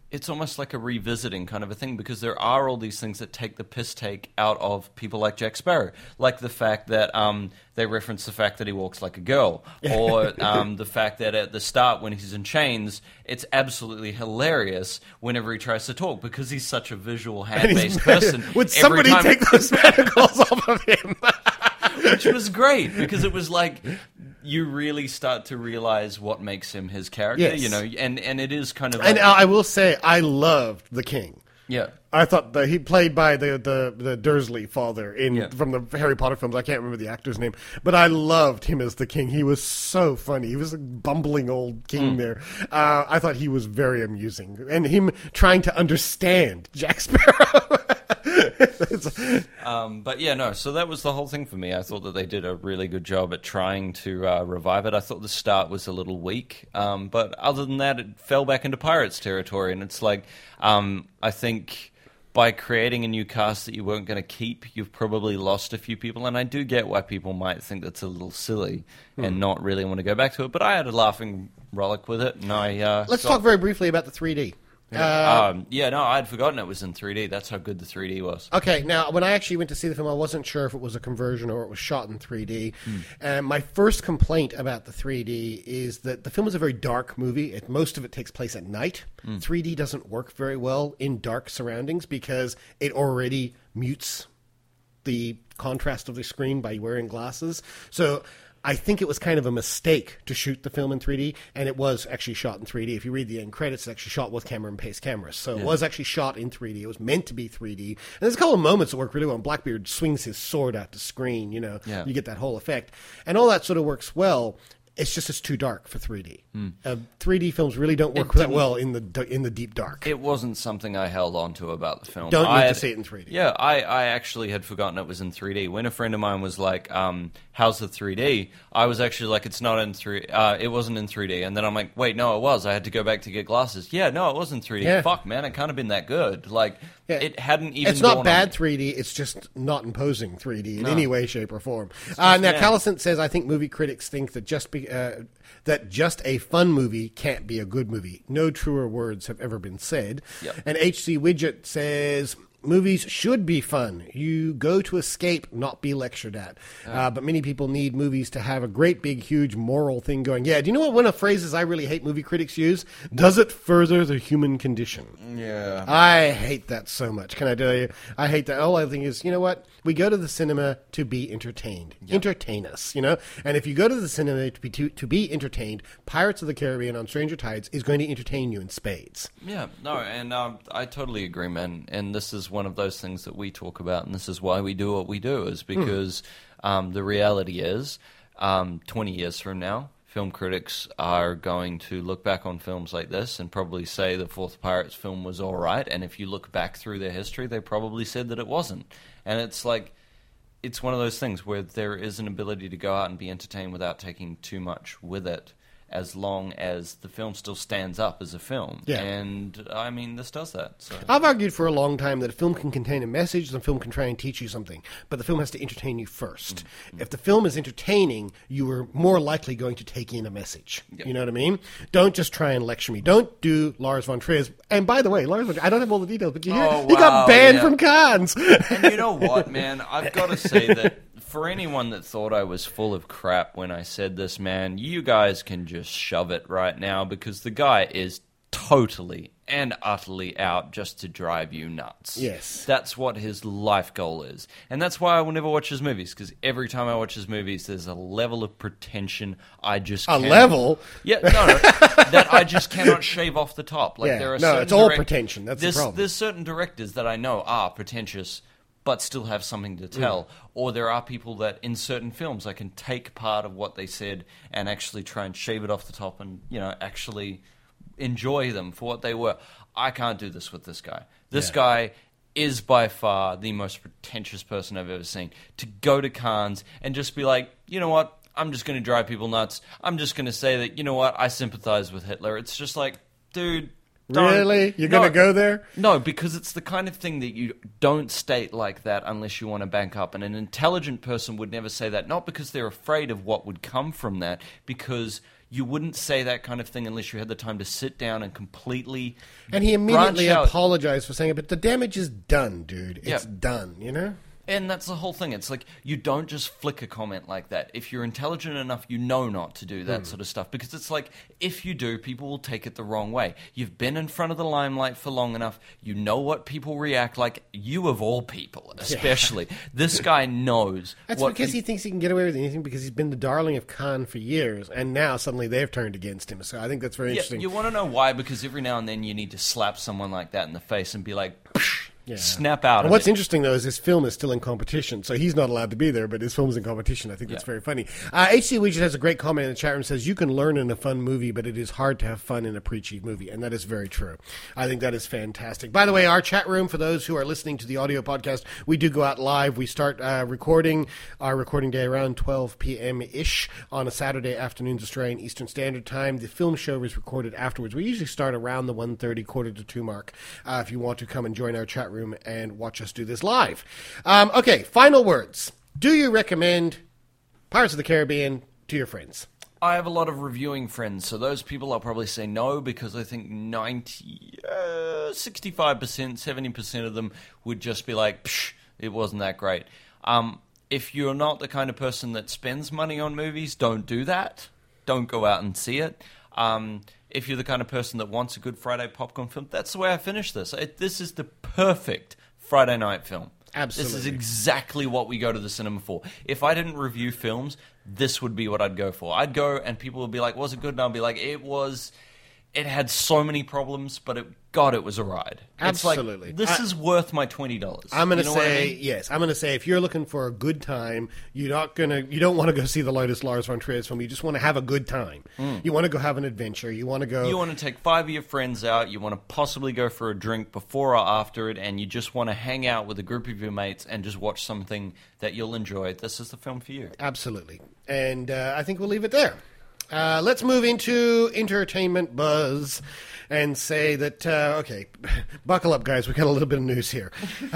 it's almost like a revisiting kind of a thing, because there are all these things that take the piss take out of people like Jack Sparrow, like the fact that they reference the fact that he walks like a girl, or the fact that at the start when he's in chains, it's absolutely hilarious whenever he tries to talk, because he's such a visual hand-based person. Would somebody take those manacles off of him? Which was great, because it was like, you really start to realize what makes him his character, Yes. you know, and it is kind of. And like, I will say, I loved the King. Yeah. I thought that he played by the Dursley father from the Harry Potter films. I can't remember the actor's name, but I loved him as the King. He was so funny. He was a bumbling old king there. I thought he was very amusing, and him trying to understand Jack Sparrow. But yeah, no, so that was the whole thing for me. I thought that they did a really good job at trying to revive it. I thought the start was a little weak, but other than that, it fell back into Pirates territory, and it's like, I think by creating a new cast that you weren't going to keep, you've probably lost a few people, and I do get why people might think that's a little silly and not really want to go back to it, but I had a laughing rollick with it, and I... Let's talk very briefly about the 3D. No, I'd forgotten it was in 3D. That's how good the 3D was. Okay, now, when I actually went to see the film, I wasn't sure if it was a conversion or it was shot in 3D. And my first complaint about the 3D is that the film is a very dark movie. Most of it takes place at night. 3D doesn't work very well in dark surroundings because it already mutes the contrast of the screen by wearing glasses. So I think it was kind of a mistake to shoot the film in 3D, and it was actually shot in 3D. If you read the end credits, it's actually shot with camera and pace cameras. So it was actually shot in 3D. It was meant to be 3D. And there's a couple of moments that work really well. Blackbeard swings his sword out to screen, you know. You get that whole effect. And all that sort of works well. It's just it's too dark for 3D. 3D films really don't work that well in the deep dark. It wasn't something I held on to about the film. Don't need to see it in 3D. Yeah, I actually had forgotten it was in 3D. When a friend of mine was like, how's the 3D? I was actually like, it's not in 3D. It wasn't in 3D. And then I'm like, wait, no, it was. I had to go back to get glasses. Yeah, no, it was in 3D. Yeah. Fuck, man, it can't have been that good. Like, it hadn't even It's not dawned bad on me. 3D, it's just not imposing 3D in any way, shape, or form. Now, Callison says, I think movie critics think that just a fun movie can't be a good movie. No truer words have ever been said. And HC Widget says, movies should be fun. You go to escape, not be lectured at. But many people need movies to have a great, big, huge moral thing going. Yeah, do you know what one of the phrases I really hate movie critics use? Does it further the human condition? Yeah. I hate that so much. Can I tell you? I hate that. All I think is, you know what? We go to the cinema to be entertained. Entertain us, you know? And if you go to the cinema to be entertained, Pirates of the Caribbean on Stranger Tides is going to entertain you in spades. Yeah, no, and I totally agree, man. And this is one of those things that we talk about, and this is why we do what we do, is because the reality is 20 years from now, film critics are going to look back on films like this and probably say the fourth Pirates film was all right, and if you look back through their history, they probably said that it wasn't. And it's like, it's one of those things where there is an ability to go out and be entertained without taking too much with it, as long as the film still stands up as a film. Yeah. And, I mean, this does that. So. I've argued for a long time that a film can contain a message and a film can try and teach you something, but the film has to entertain you first. If the film is entertaining, you are more likely going to take in a message. Yep. You know what I mean? Don't just try and lecture me. Don't do Lars von Trier. And by the way, Lars von Trier, I don't have all the details, but you hear he got banned from Cannes. And you know what, man? I've got to say that for anyone that thought I was full of crap when I said this, man, you guys can just shove it right now, because the guy is totally and utterly out just to drive you nuts. Yes. That's what his life goal is. And that's why I will never watch his movies, because every time I watch his movies, there's a level of pretension I just can't... A level? Yeah, no, that I just cannot shave off the top. Like, there are certain it's all pretension. That's the problem. There's certain directors that I know are pretentious, but still have something to tell. Or there are people that in certain films I can take part of what they said and actually try and shave it off the top and, you know, actually enjoy them for what they were. I can't do this with this guy. This guy is by far the most pretentious person I've ever seen. To go to Cannes and just be like, you know what, I'm just going to drive people nuts. I'm just going to say that, you know what, I sympathize with Hitler. It's just like, dude, Really? You're going to go there? No, because it's the kind of thing that you don't state like that unless you want to bank up. And an intelligent person would never say that, not because they're afraid of what would come from that, because you wouldn't say that kind of thing unless you had the time to sit down and completely And he immediately branch out. apologized for saying it, but the damage is done, dude. It's done, you know? And that's the whole thing. It's like, you don't just flick a comment like that. If you're intelligent enough, you know not to do that sort of stuff. Because it's like, if you do, people will take it the wrong way. You've been in front of the limelight for long enough. You know what people react like. You of all people, especially. This guy knows. That's because he thinks he can get away with anything because he's been the darling of Cannes for years. And now suddenly they've turned against him. So I think that's very interesting. You want to know why? Because every now and then you need to slap someone like that in the face and be like, psh, snap out And of what's it. interesting, though, is his film is still in competition, so he's not allowed to be there, but his film's in competition. I think that's very funny. HC Widget has a great comment in the chat room, says, you can learn in a fun movie, but it is hard to have fun in a preachy movie, and that is very true. I think that is fantastic. By the way, our chat room, for those who are listening to the audio podcast, we do go out live. We start recording our recording day around 12 p.m.-ish on a Saturday afternoons Australian Eastern Standard Time. The film show is recorded afterwards. We usually start around the 1:30, quarter to 2 mark, if you want to come and join our chat room and watch us do this live. Okay, final words. Do you recommend Pirates of the Caribbean to your friends? I have a lot of reviewing friends, so those people I'll probably say no, because I think 65%, 70% of them would just be like, psh, it wasn't that great. If you're not the kind of person that spends money on movies, don't do that. Don't go out and see it. If you're the kind of person that wants a good Friday popcorn film, that's the way I finish this. This is the perfect Friday night film. Absolutely. This is exactly what we go to the cinema for. If I didn't review films, this would be what I'd go for. I'd go and people would be like, was it good? And I'd be like, it had so many problems, but it was a ride. Absolutely. It's like, this is worth my $20. I'm going to You know what I say, mean? yes, I'm going to say if you're looking for a good time, you don't want to go see the latest Lars von Trier film. You just want to have a good time. You want to go have an adventure. You want to go... You want to take 5 of your friends out. You want to possibly go for a drink before or after it, and you just want to hang out with a group of your mates and just watch something that you'll enjoy. This is the film for you. Absolutely. And I think we'll leave it there. Let's move into entertainment buzz and say that, okay, buckle up, guys. We've got a little bit of news here.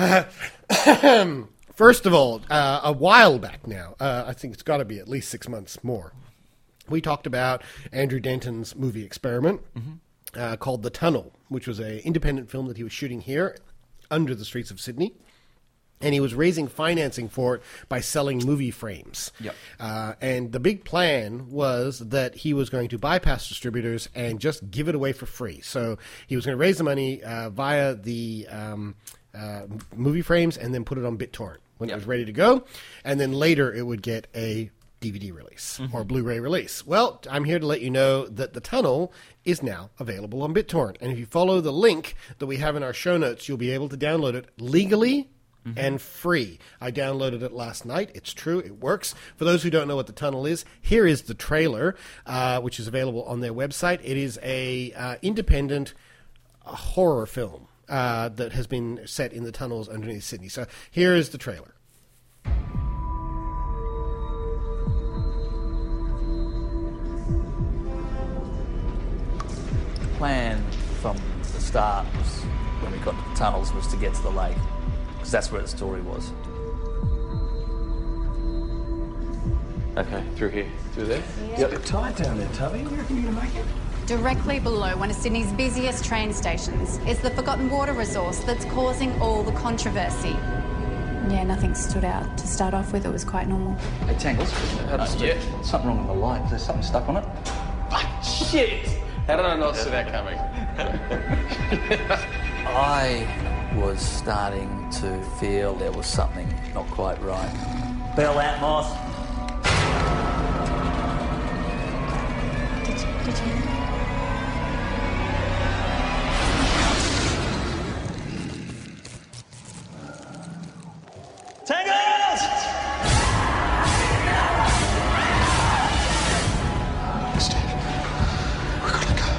First of all, a while back now, I think it's got to be at least 6 months more, we talked about Andrew Denton's movie experiment called The Tunnel, which was an independent film that he was shooting here under the streets of Sydney. And he was raising financing for it by selling movie frames. Yep. And the big plan was that he was going to bypass distributors and just give it away for free. So he was going to raise the money via the movie frames and then put it on BitTorrent when it was ready to go. And then later it would get a DVD release or Blu-ray release. Well, I'm here to let you know that The Tunnel is now available on BitTorrent. And if you follow the link that we have in our show notes, you'll be able to download it legally and free. I downloaded it last night. It's true. It works. For those who don't know what The Tunnel is, here is the trailer, which is available on their website. It is a independent horror film that has been set in the tunnels underneath Sydney. So here is the trailer. The plan from the start was, when we got to the tunnels, was to get to the lake. Because that's where the story was. Okay, through here. Through there? It's a bit tight down there, Tubby. You reckon you're going to make it? Directly below one of Sydney's busiest train stations is the forgotten water resource that's causing all the controversy. Yeah, nothing stood out. To start off with, it was quite normal. Hey, Tangles, something wrong with the light. Is there something stuck on it? Shit! How did I not see that coming? I was starting to feel there was something not quite right. Bell out, Moss. Did you? Tangles! Steve, we're gonna go.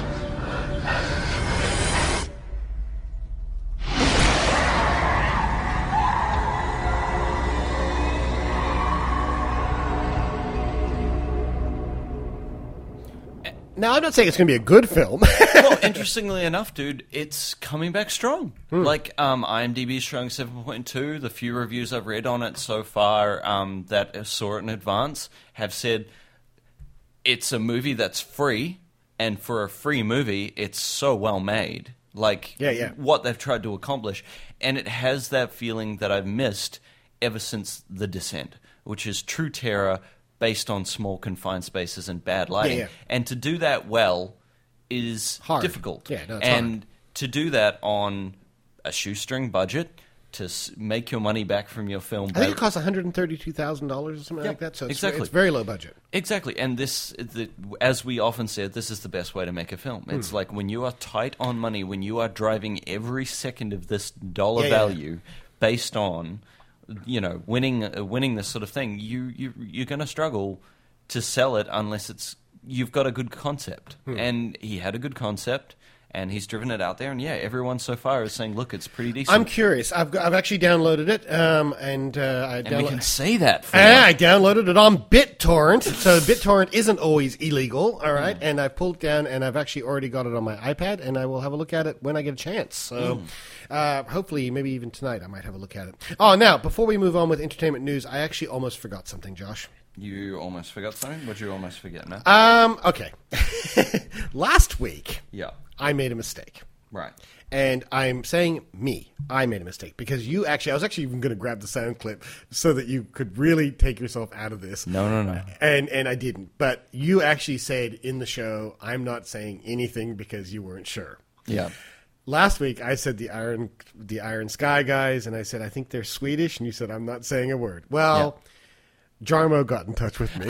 Now, I'm not saying it's going to be a good film. Well, interestingly enough, dude, it's coming back strong. Like, IMDb is showing 7.2. The few reviews I've read on it so far that saw it in advance have said it's a movie that's free, and for a free movie, it's so well made. Like, what they've tried to accomplish. And it has that feeling that I've missed ever since The Descent, which is true terror based on small confined spaces and bad lighting. And to do that well is difficult. It's hard. To do that on a shoestring budget, to make your money back from your film. I think it costs $132,000 or something like that, so it's very low budget. Exactly, and as we often said, this is the best way to make a film. It's like when you are tight on money, when you are driving every second of this dollar value based on, winning this sort of thing, you're going to struggle to sell it unless you've got a good concept. And he had a good concept. And he's driven it out there, and everyone so far is saying, "Look, it's pretty decent." I'm curious. I've actually downloaded it, and we can say that. I downloaded it on BitTorrent, so BitTorrent isn't always illegal. All right, and I pulled it down, and I've actually already got it on my iPad, and I will have a look at it when I get a chance. So, hopefully, maybe even tonight, I might have a look at it. Oh, now before we move on with entertainment news, I actually almost forgot something, Josh. You almost forgot something? What did you almost forget now? Okay. Last week, I made a mistake. Right. And I'm saying I made a mistake because I was actually even going to grab the sound clip so that you could really take yourself out of this. No. And I didn't. But you actually said in the show, I'm not saying anything because you weren't sure. Yeah. Last week, I said the Iron Sky guys, and I said, I think they're Swedish, and you said, I'm not saying a word. Well, Jarmo got in touch with me.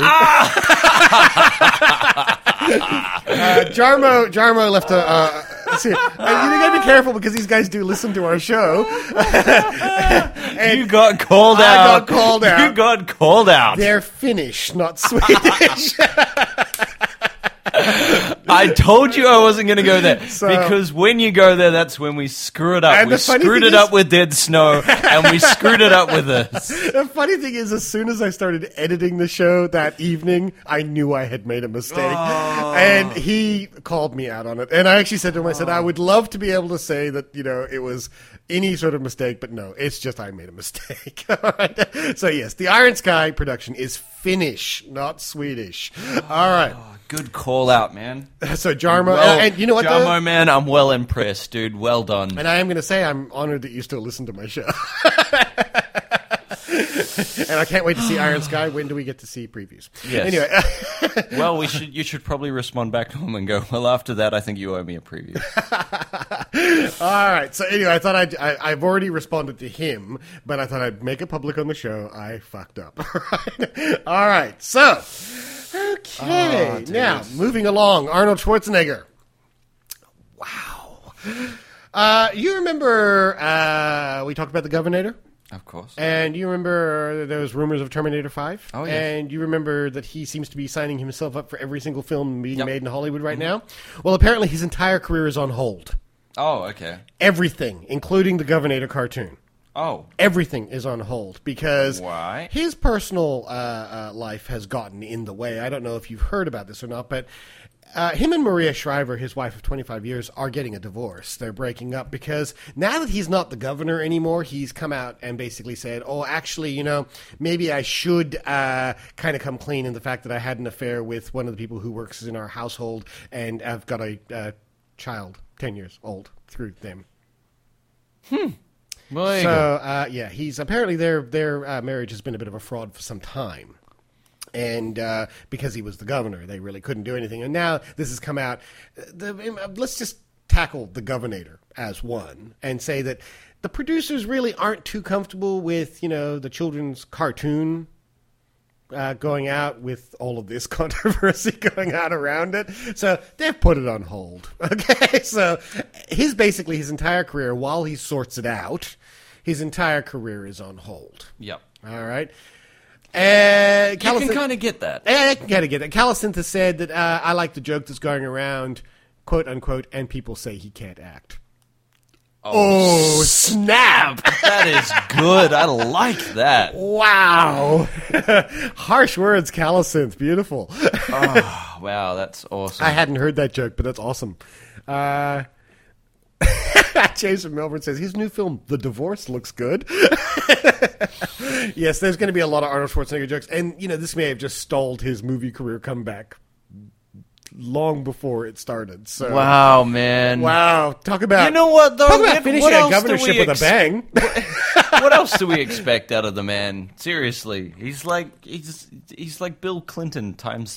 Jarmo left a... see, you gotta be careful because these guys do listen to our show. You got called out. I got called out. You got called out. They're Finnish, not Swedish. I told you I wasn't going to go there because when you go there, that's when we screw it up. And we screwed it up with Dead Snow, and we screwed it up with this. The funny thing is, as soon as I started editing the show that evening, I knew I had made a mistake. And he called me out on it. And I actually said to him, I said, I would love to be able to say that, it was any sort of mistake, but no, it's just I made a mistake. All right. So, yes, the Iron Sky production is Finnish, not Swedish. All right. Good call out, man. So Jarmo, and you know what? Jarmo, man, I'm well impressed, dude. Well done. And I am going to say I'm honored that you still listen to my show. And I can't wait to see Iron Sky. When do we get to see previews? Yes. Anyway. Well, you should probably respond back to him and go, well, after that, I think you owe me a preview. All right. So anyway, I thought I've already responded to him, but I thought I'd make it public on the show. I fucked up. All right. So, okay. Now, moving along. Arnold Schwarzenegger. Wow. You remember we talked about the Governator? Of course. And you remember there was rumors of Terminator 5? Oh, yes. And you remember that he seems to be signing himself up for every single film being made in Hollywood right now? Well, apparently his entire career is on hold. Oh, okay. Everything, including the Governator cartoon. Oh. Everything is on hold because Why? His personal life has gotten in the way. I don't know if you've heard about this or not, but him and Maria Shriver, his wife of 25 years, are getting a divorce. They're breaking up because now that he's not the governor anymore, he's come out and basically said, oh, actually, maybe I should kind of come clean in the fact that I had an affair with one of the people who works in our household, and I've got a child, 10 years old, through them. Well, there you go. Yeah, he's apparently their marriage has been a bit of a fraud for some time. And because he was the governor, they really couldn't do anything. And now this has come out. Let's just tackle the Governator as one and say that the producers really aren't too comfortable with, the children's cartoon going out with all of this controversy going out around it. So they've put it on hold. Okay, so his entire career, while he sorts it out, his entire career is on hold. Yep. All right. You can kind of get that. I can kind of get that. Callison has said that I like the joke that's going around, quote unquote, and people say he can't act. Oh, snap! That is good. I like that. Wow. Harsh words, Callison. Beautiful. Wow, that's awesome. I hadn't heard that joke, but that's awesome. Jason Melbourne says his new film, The Divorce, looks good. Yes, there's going to be a lot of Arnold Schwarzenegger jokes. And, this may have just stalled his movie career comeback long before it started. So, wow, man. Wow. Talk about... You know what, though? Talk about finishing a governorship with a bang. What else do we expect out of the man? Seriously. He's like Bill Clinton times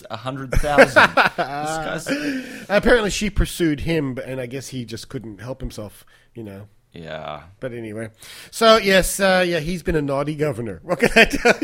100,000. Apparently she pursued him, and I guess he just couldn't help himself, Yeah. But anyway. So, yes, he's been a naughty governor. What can I tell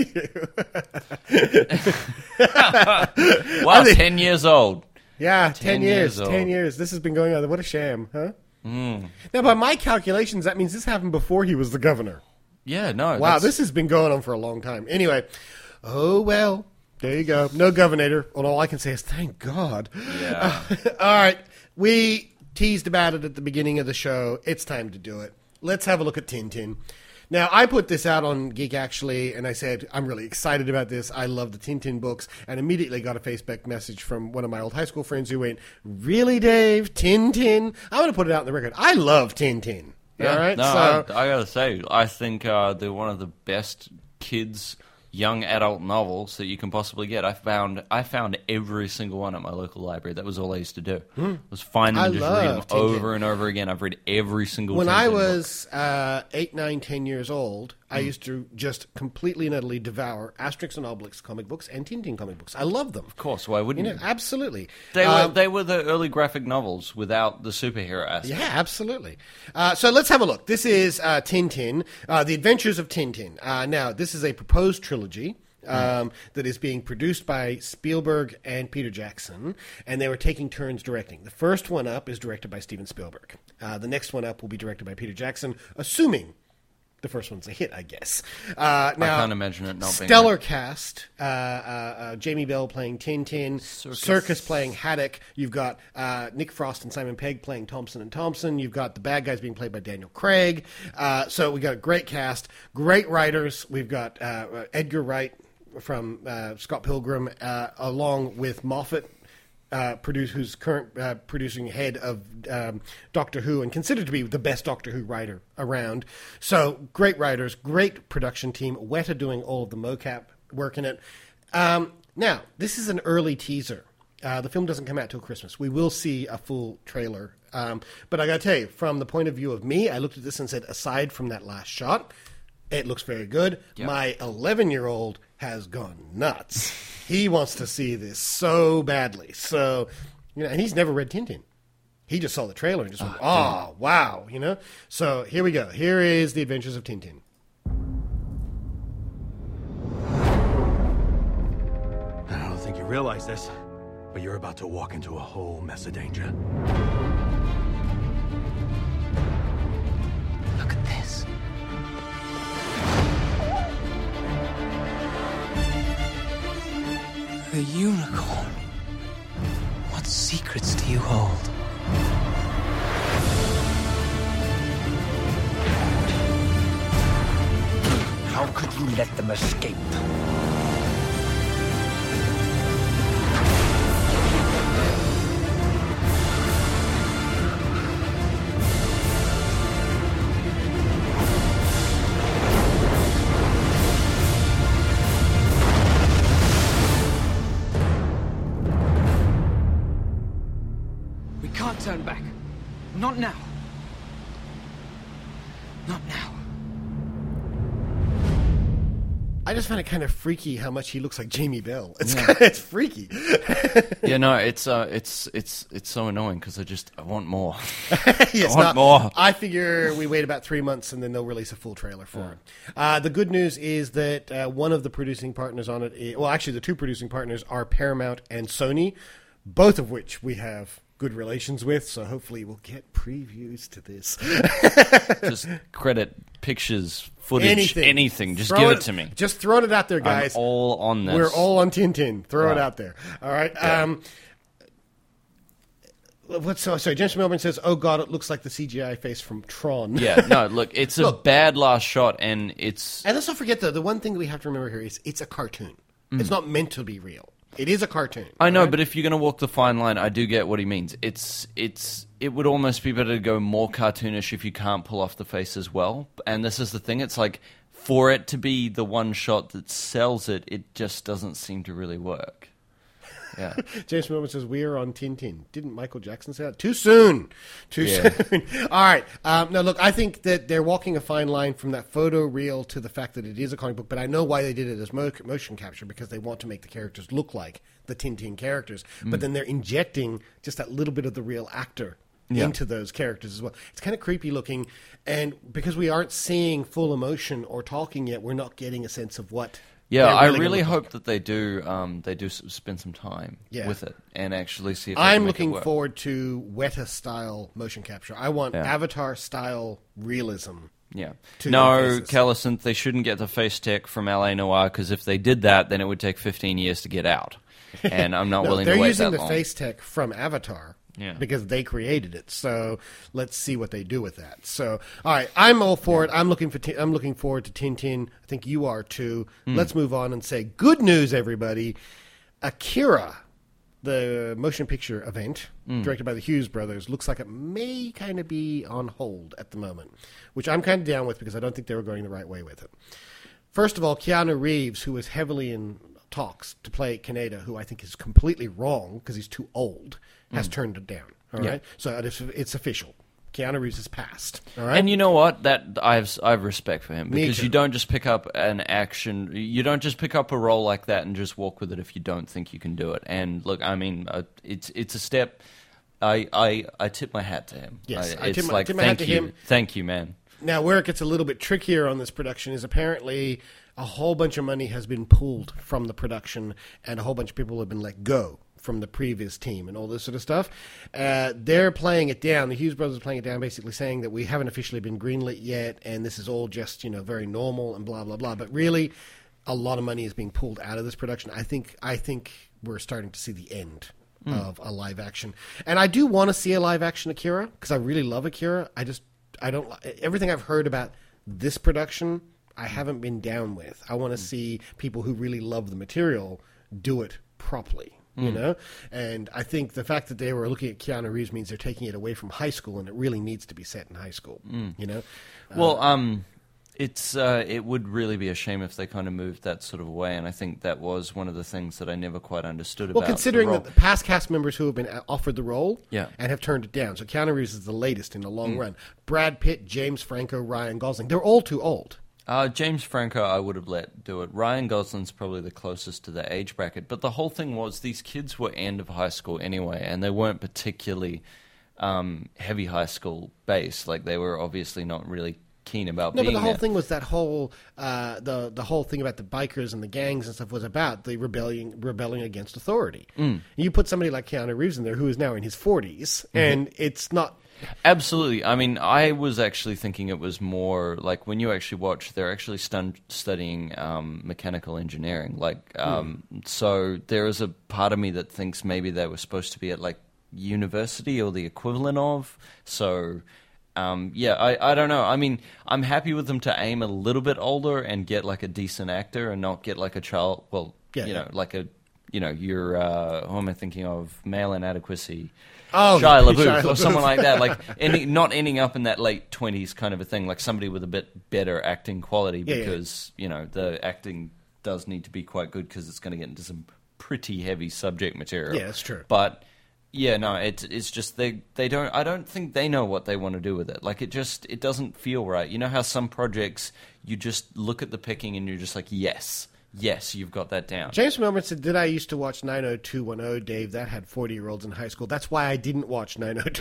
you? Wow, 10 years old. Yeah, 10 years. old. 10 years. This has been going on. What a sham, huh? Now, by my calculations, that means this happened before he was the governor. Yeah, no. Wow, this has been going on for a long time. Anyway, oh, well, there you go. No governor. And all I can say is thank God. Yeah. All right. We teased about it at the beginning of the show. It's time to do it. Let's have a look at Tintin. Now, I put this out on Geek Actually, and I said, I'm really excited about this. I love the Tintin books, and immediately got a Facebook message from one of my old high school friends who went, really, Dave? Tintin? I'm going to put it out in the record. I love Tintin. Yeah. All right? No, I got to say, I think they're one of the best kids' young adult novels that you can possibly get. I found every single one at my local library. That was all I used to do. Was find them and just read them over and over again. I've read every single When Tintin I book. was 8, 9, 10 years old, I used to just completely and utterly devour Asterix and Obelix comic books and Tintin comic books. I love them. Of course, why wouldn't you? Absolutely. They were the early graphic novels without the superhero aspect. Yeah, absolutely. So let's have a look. This is Tintin, The Adventures of Tintin. Now, this is a proposed trilogy that is being produced by Spielberg and Peter Jackson, and they were taking turns directing. The first one up is directed by Steven Spielberg. The next one up will be directed by Peter Jackson, assuming the first one's a hit, I guess. Now, I can't imagine it not being. Stellar cast. Jamie Bell playing Tintin. Circus playing Haddock. You've got Nick Frost and Simon Pegg playing Thompson and Thompson. You've got the bad guys being played by Daniel Craig. So we got a great cast. Great writers. We've got Edgar Wright from Scott Pilgrim, along with Moffat, who's current producing head of Doctor Who and considered to be the best Doctor Who writer around. So great writers, great production team. Weta doing all of the mocap work in it. Now, this is an early teaser. The film doesn't come out till Christmas. We will see a full trailer. But I got to tell you, from the point of view of me, I looked at this and said, aside from that last shot, it looks very good. Yep. My 11-year-old has gone nuts. He wants to see this so badly. So, and he's never read Tintin. He just saw the trailer and just went, oh, wow, So here we go. Here is The Adventures of Tintin. I don't think you realize this, but you're about to walk into a whole mess of danger. Look at this. A unicorn. What secrets do you hold? How could you let them escape? Turn back. Not now. Not now. I just find it kind of freaky how much he looks like Jamie Bell. It's freaky. Yeah, no, it's so annoying because I want more. Yes, I want more. I figure we wait about 3 months and then they'll release a full trailer for it. The good news is that one of the producing partners on it, actually the two producing partners are Paramount and Sony, both of which we have good relations with, so hopefully we'll get previews to this. Just credit, pictures, footage, anything. Just give it to me. Just throwing it out there, guys. I'm all on this. We're all on Tintin. Throw it out there. All right. Yeah. Sorry, Jensen Melbourne says, oh God, it looks like the CGI face from Tron. Yeah, no, look, it's a bad last shot, and it's... And let's not forget, the one thing that we have to remember here is it's a cartoon. It's not meant to be real. It is a cartoon. I know, but if you're going to walk the fine line, I do get what he means. It would almost be better to go more cartoonish if you can't pull off the face as well. And this is the thing. It's like, for it to be the one shot that sells it, it just doesn't seem to really work. Yeah. James Millman says, we are on Tintin. Didn't Michael Jackson say that? Too soon. Too soon. All right. Now, look, I think that they're walking a fine line from that photo reel to the fact that it is a comic book, but I know why they did it as motion capture, because they want to make the characters look like the Tintin characters. But then they're injecting just that little bit of the real actor into those characters as well. It's kind of creepy looking, and because we aren't seeing full emotion or talking yet, we're not getting a sense of what... Yeah, I really hope that they do spend some time with it and actually see if they I'm can make looking it work. forward to Weta-style motion capture. I want Avatar-style realism. Yeah. to No, their faces. Callicent, they shouldn't get the face tech from LA Noire, because if they did that, then it would take 15 years to get out. And I'm not willing to wait that long. They're using the face tech from Avatar. Yeah. Because they created it, so let's see what they do with that. So, all right, I'm all for it. I'm looking forward to Tintin. I think you are too. Let's move on and say good news, everybody. Akira, the motion picture event directed by the Hughes brothers, looks like it may kind of be on hold at the moment, which I'm kind of down with because I don't think they were going the right way with it. First of all, Keanu Reeves, who is heavily in talks to play Kaneda, who I think is completely wrong because he's too old, has turned it down. All right, so it's official. Keanu Reeves has passed. All right, and you know what? That I have respect for him, because too. you don't just pick up an action. You don't just pick up a role like that and just walk with it if you don't think you can do it. And look, I mean, it's a step. I tip my hat to him. Yes, I tip my hat to him. Thank you, man. Now, where it gets a little bit trickier on this production is apparently a whole bunch of money has been pulled from the production, and a whole bunch of people have been let go from the previous team and all this sort of stuff. They're playing it down. The Hughes brothers are playing it down, basically saying that we haven't officially been greenlit yet, and this is all just, very normal and blah, blah, blah. But really, a lot of money is being pulled out of this production. I think we're starting to see the end of a live action. And I do want to see a live action Akira, because I really love Akira. I don't everything I've heard about this production, I haven't been down with. I want to see people who really love the material do it properly. And I think the fact that they were looking at Keanu Reeves means they're taking it away from high school, and it really needs to be set in high school. It would really be a shame if they kind of moved that sort of away, and I think that was one of the things that I never quite understood about. Well, considering that the past cast members who have been offered the role and have turned it down, so Keanu Reeves is the latest in the long run. Brad Pitt, James Franco, Ryan Gosling, they're all too old. James Franco, I would have let do it. Ryan Gosling's probably the closest to the age bracket. But the whole thing was these kids were end of high school anyway, and they weren't particularly heavy high school based. Like, they were obviously not really keen about being but the whole there. thing was that whole the whole thing about the bikers and the gangs and stuff was about the rebelling against authority. You put somebody like Keanu Reeves in there, who is now in his 40s, and it's not. Absolutely. I mean, I was actually thinking it was more like when you actually watch, they're actually studying mechanical engineering. So there is a part of me that thinks maybe they were supposed to be at like university or the equivalent of. So, I don't know. I mean, I'm happy with them to aim a little bit older and get like a decent actor and not get like a child. Well, like a, your, who am I thinking of? Male inadequacy. Oh, Shia LaBeouf or someone like that, like not ending up in that late 20s kind of a thing, like somebody with a bit better acting quality, because the acting does need to be quite good, because it's going to get into some pretty heavy subject material. Yeah, that's true. But it's just they don't. I don't think they know what they want to do with it. Like, it doesn't feel right. You know how some projects you just look at the picking and you're just like, Yes, you've got that down. James Millman said, did I used to watch 90210, Dave? That had 40-year-olds in high school. That's why I didn't watch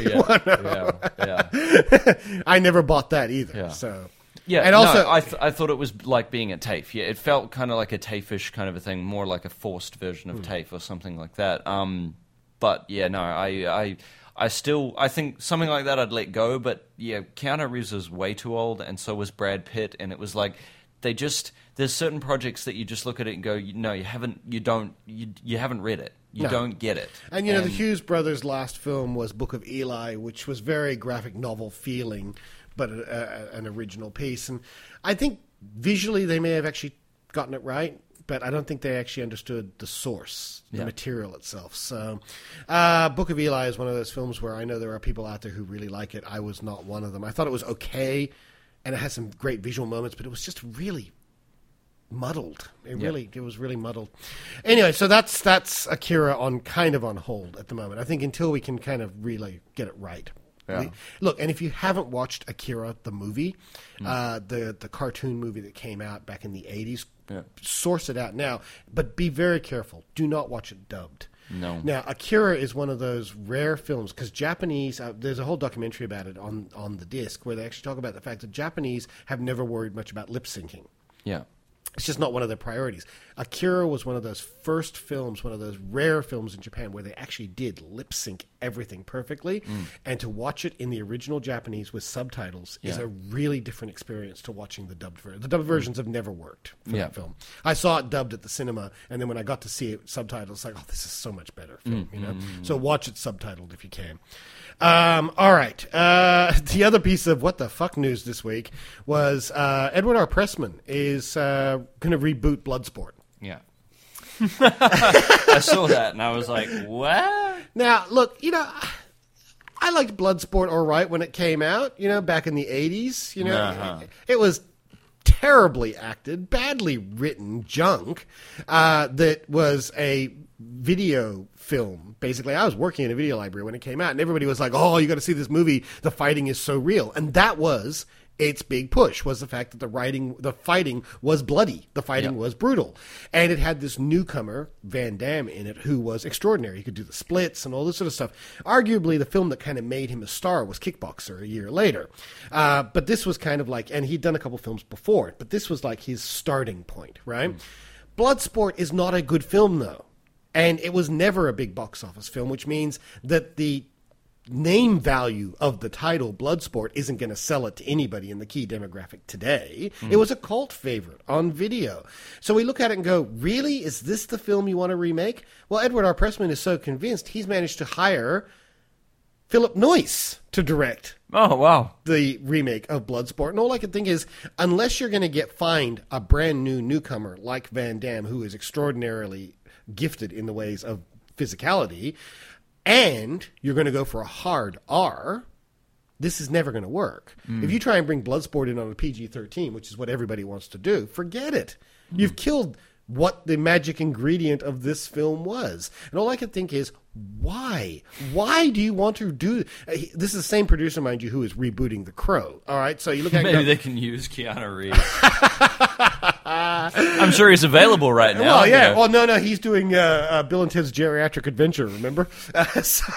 90210. I never bought that either. Yeah. So. Yeah, and also, I thought it was like being at TAFE. Yeah, it felt kind of like a TAFE-ish kind of a thing, more like a forced version of TAFE or something like that. But yeah, no, I think something like that I'd let go. But yeah, Keanu Reeves was way too old, and so was Brad Pitt, and it was like there's certain projects that you just look at it and go, no, you haven't read it. You don't get it. And the Hughes brothers' last film was Book of Eli, which was very graphic novel feeling, but an original piece. And I think visually they may have actually gotten it right. but I don't think they actually understood the source, the Yeah. material itself. So, Book of Eli is one of those films where I know there are people out there who really like it. I was not one of them. I thought it was okay, and it had some great visual moments, but it was just really muddled. It was really muddled. Anyway, so that's Akira on hold at the moment. I think until we can kind of really get it right. Yeah. Look, and if you haven't watched Akira the movie, the cartoon movie that came out back in the 80s, source it out now, but be very careful. Do not watch it dubbed. No. Now, Akira is one of those rare films, because Japanese, there's a whole documentary about it on the disc, where they actually talk about the fact that Japanese have never worried much about lip syncing. Yeah. It's just not one of their priorities. Akira was one of those first films, one of those rare films in Japan where they actually did lip sync everything perfectly. And to watch it in the original Japanese with subtitles is a really different experience to watching the dubbed version. The dubbed versions have never worked for that film. I saw it dubbed at the cinema, and then when I got to see it subtitled, it's like, oh, this is so much better film, you know? So watch it subtitled if you can. All right. The other piece of what the fuck news this week was Edward R. Pressman is going to reboot Bloodsport. Yeah. I saw that and I was like, what? Now, look, I liked Bloodsport all right when it came out, back in the 80s. It was terribly acted, badly written junk that was a video film. Basically, I was working in a video library when it came out, and everybody was like, oh, you got to see this movie. The fighting is so real. And that was its big push, was the fact that the fighting was bloody. The fighting was brutal. And it had this newcomer, Van Damme, in it, who was extraordinary. He could do the splits and all this sort of stuff. Arguably, the film that kind of made him a star was Kickboxer a year later. But this was kind of like, and he'd done a couple films before it, but this was like his starting point, right? Bloodsport is not a good film, though. And it was never a big box office film, which means that the name value of the title Bloodsport isn't going to sell it to anybody in the key demographic today. It was a cult favorite on video. So we look at it and go, really? Is this the film you want to remake? Well, Edward R. Pressman is so convinced he's managed to hire Philip Noyce to direct. Oh, wow. The remake of Bloodsport. And all I can think is, unless you're going to find a brand new newcomer like Van Damme, who is extraordinarily gifted in the ways of physicality, and you're going to go for a hard R, this is never going to work. If you try and bring Bloodsport in on a PG-13, which is what everybody wants to do, forget it. You've killed what the magic ingredient of this film was. And all I can think is, why? Why do you want to do... This is the same producer, mind you, who is rebooting The Crow. All right, so you look at... Maybe they can use Keanu Reeves. I'm sure he's available right now. Well, yeah. Well, no, he's doing Bill and Ted's Geriatric Adventure, remember? So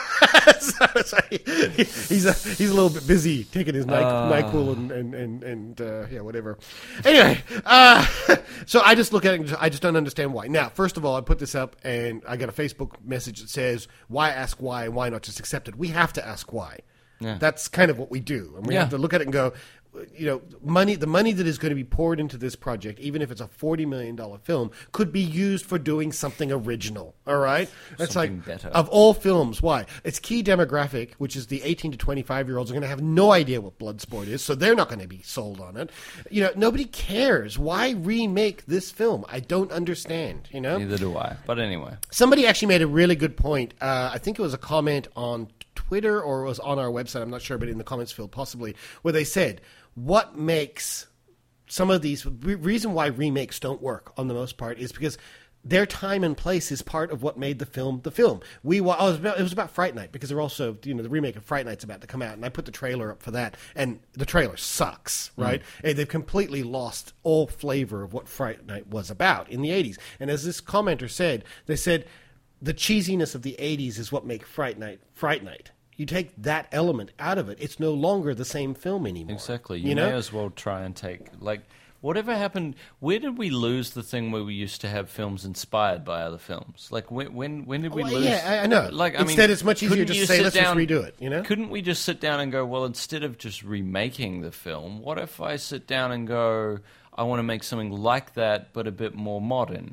he's a little bit busy taking his NyQuil and whatever. Anyway, so I just look at it and I just don't understand why. Now, first of all, I put this up and I got a Facebook message that says, why ask why and why not just accept it? We have to ask why. Yeah. That's kind of what we do. And we have to look at it and go, the money that is going to be poured into this project, even if it's a $40 million film, could be used for doing something original. All right? That's something like, better. Of all films, why? Its key demographic, which is the 18 to 25-year-olds, are going to have no idea what Bloodsport is, so they're not going to be sold on it. Nobody cares. Why remake this film? I don't understand, Neither do I. But anyway. Somebody actually made a really good point. I think it was a comment on Twitter or it was on our website, I'm not sure, but in the comments field possibly, where they said, what makes some of these... reason why remakes don't work on the most part is because their time and place is part of what made the film the film. It was about Fright Night, because they're also, the remake of Fright Night's about to come out, and I put the trailer up for that, and the trailer sucks, right? And they've completely lost all flavor of what Fright Night was about in the 80s. And as this commenter said, they said, the cheesiness of the 80s is what makes Fright Night Fright Night. You take that element out of it, it's no longer the same film anymore. Exactly. You may as well try and take, whatever happened, where did we lose the thing where we used to have films inspired by other films? When did we lose? Yeah, I know. Instead, it's much easier to say, let's just redo it, Couldn't we just sit down and go, well, instead of just remaking the film, what if I sit down and go, I want to make something like that, but a bit more modern?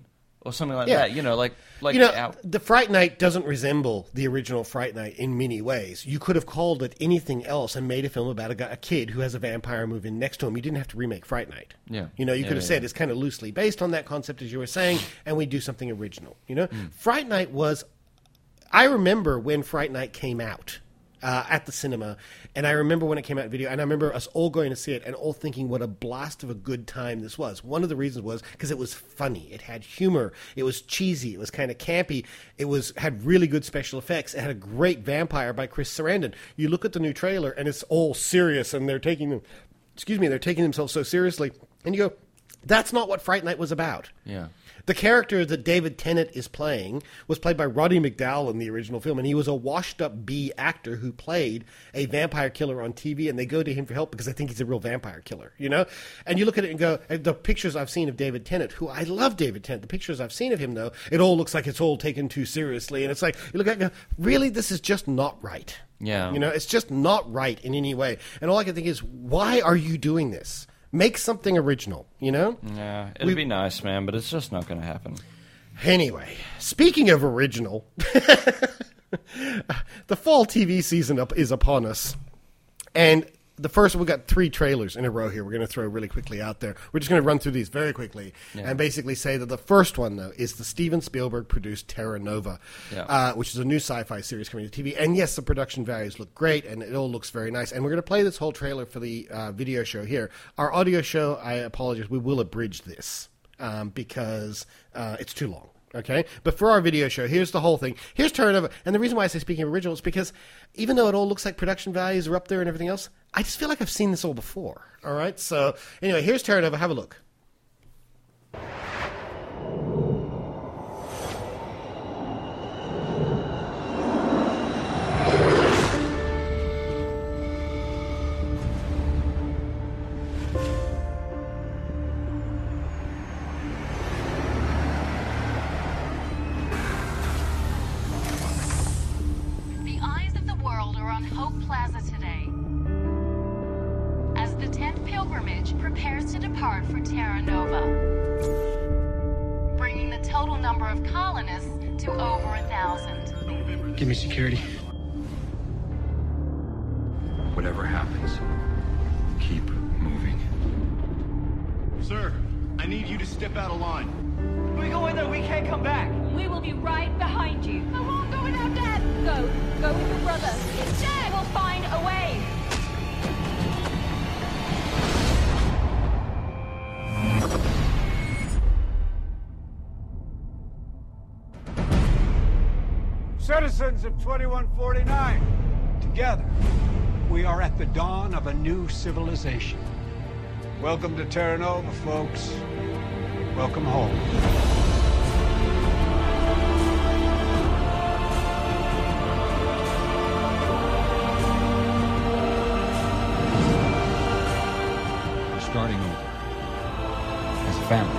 or something like that. The Fright Night doesn't resemble the original Fright Night in many ways. You could have called it anything else and made a film about a kid who has a vampire moving next to him. You didn't have to remake Fright Night. Yeah. You could have said it's kind of loosely based on that concept, as you were saying, and we do something original. Fright Night was... I remember when Fright Night came out at the cinema, and I remember when it came out in video, and I remember us all going to see it and all thinking what a blast of a good time this was. One of the reasons was because it was funny. It had humor. It was cheesy. It was kind of campy. It had really good special effects. It had a great vampire by Chris Sarandon. You look at the new trailer, and it's all serious, and they're taking themselves so seriously, and you go, that's not what Fright Night was about. Yeah. The character that David Tennant is playing was played by Roddy McDowall in the original film, and he was a washed-up B actor who played a vampire killer on TV, and they go to him for help because they think he's a real vampire killer, And you look at it and go, the pictures I've seen of David Tennant, who I love David Tennant, the pictures I've seen of him, though, it all looks like it's all taken too seriously, and it's like, you look at it and go, really, this is just not right. Yeah. It's just not right in any way. And all I can think is, why are you doing this? Make something original, Yeah, it'd be nice, man, but it's just not going to happen. Anyway, speaking of original, the fall TV season is upon us. And we've got 3 trailers in a row here we're going to throw really quickly out there. We're just going to run through these very quickly and basically say that the first one, though, is the Steven Spielberg-produced Terra Nova, which is a new sci-fi series coming to TV. And yes, the production values look great, and it all looks very nice. And we're going to play this whole trailer for the video show here. Our audio show, I apologize, we will abridge this because it's too long. Okay, but for our video show, here's the whole thing. Here's Terra Nova, and the reason why I say speaking of original is because even though it all looks like production values are up there and everything else, I just feel like I've seen this all before. All right, so anyway, here's Terra Nova. Have a look. Prepares to depart for Terra Nova, bringing the total number of colonists to over 1,000. Give me security. Whatever happens, keep moving. Sir, I need you to step out of line. If we go in there, we can't come back. We will be right behind you. I won't go without Dad. Go with your brother. Dad will find a way. Citizens of 2149, together, we are at the dawn of a new civilization. Welcome to Terra Nova, folks. Welcome home. We're starting over as a family.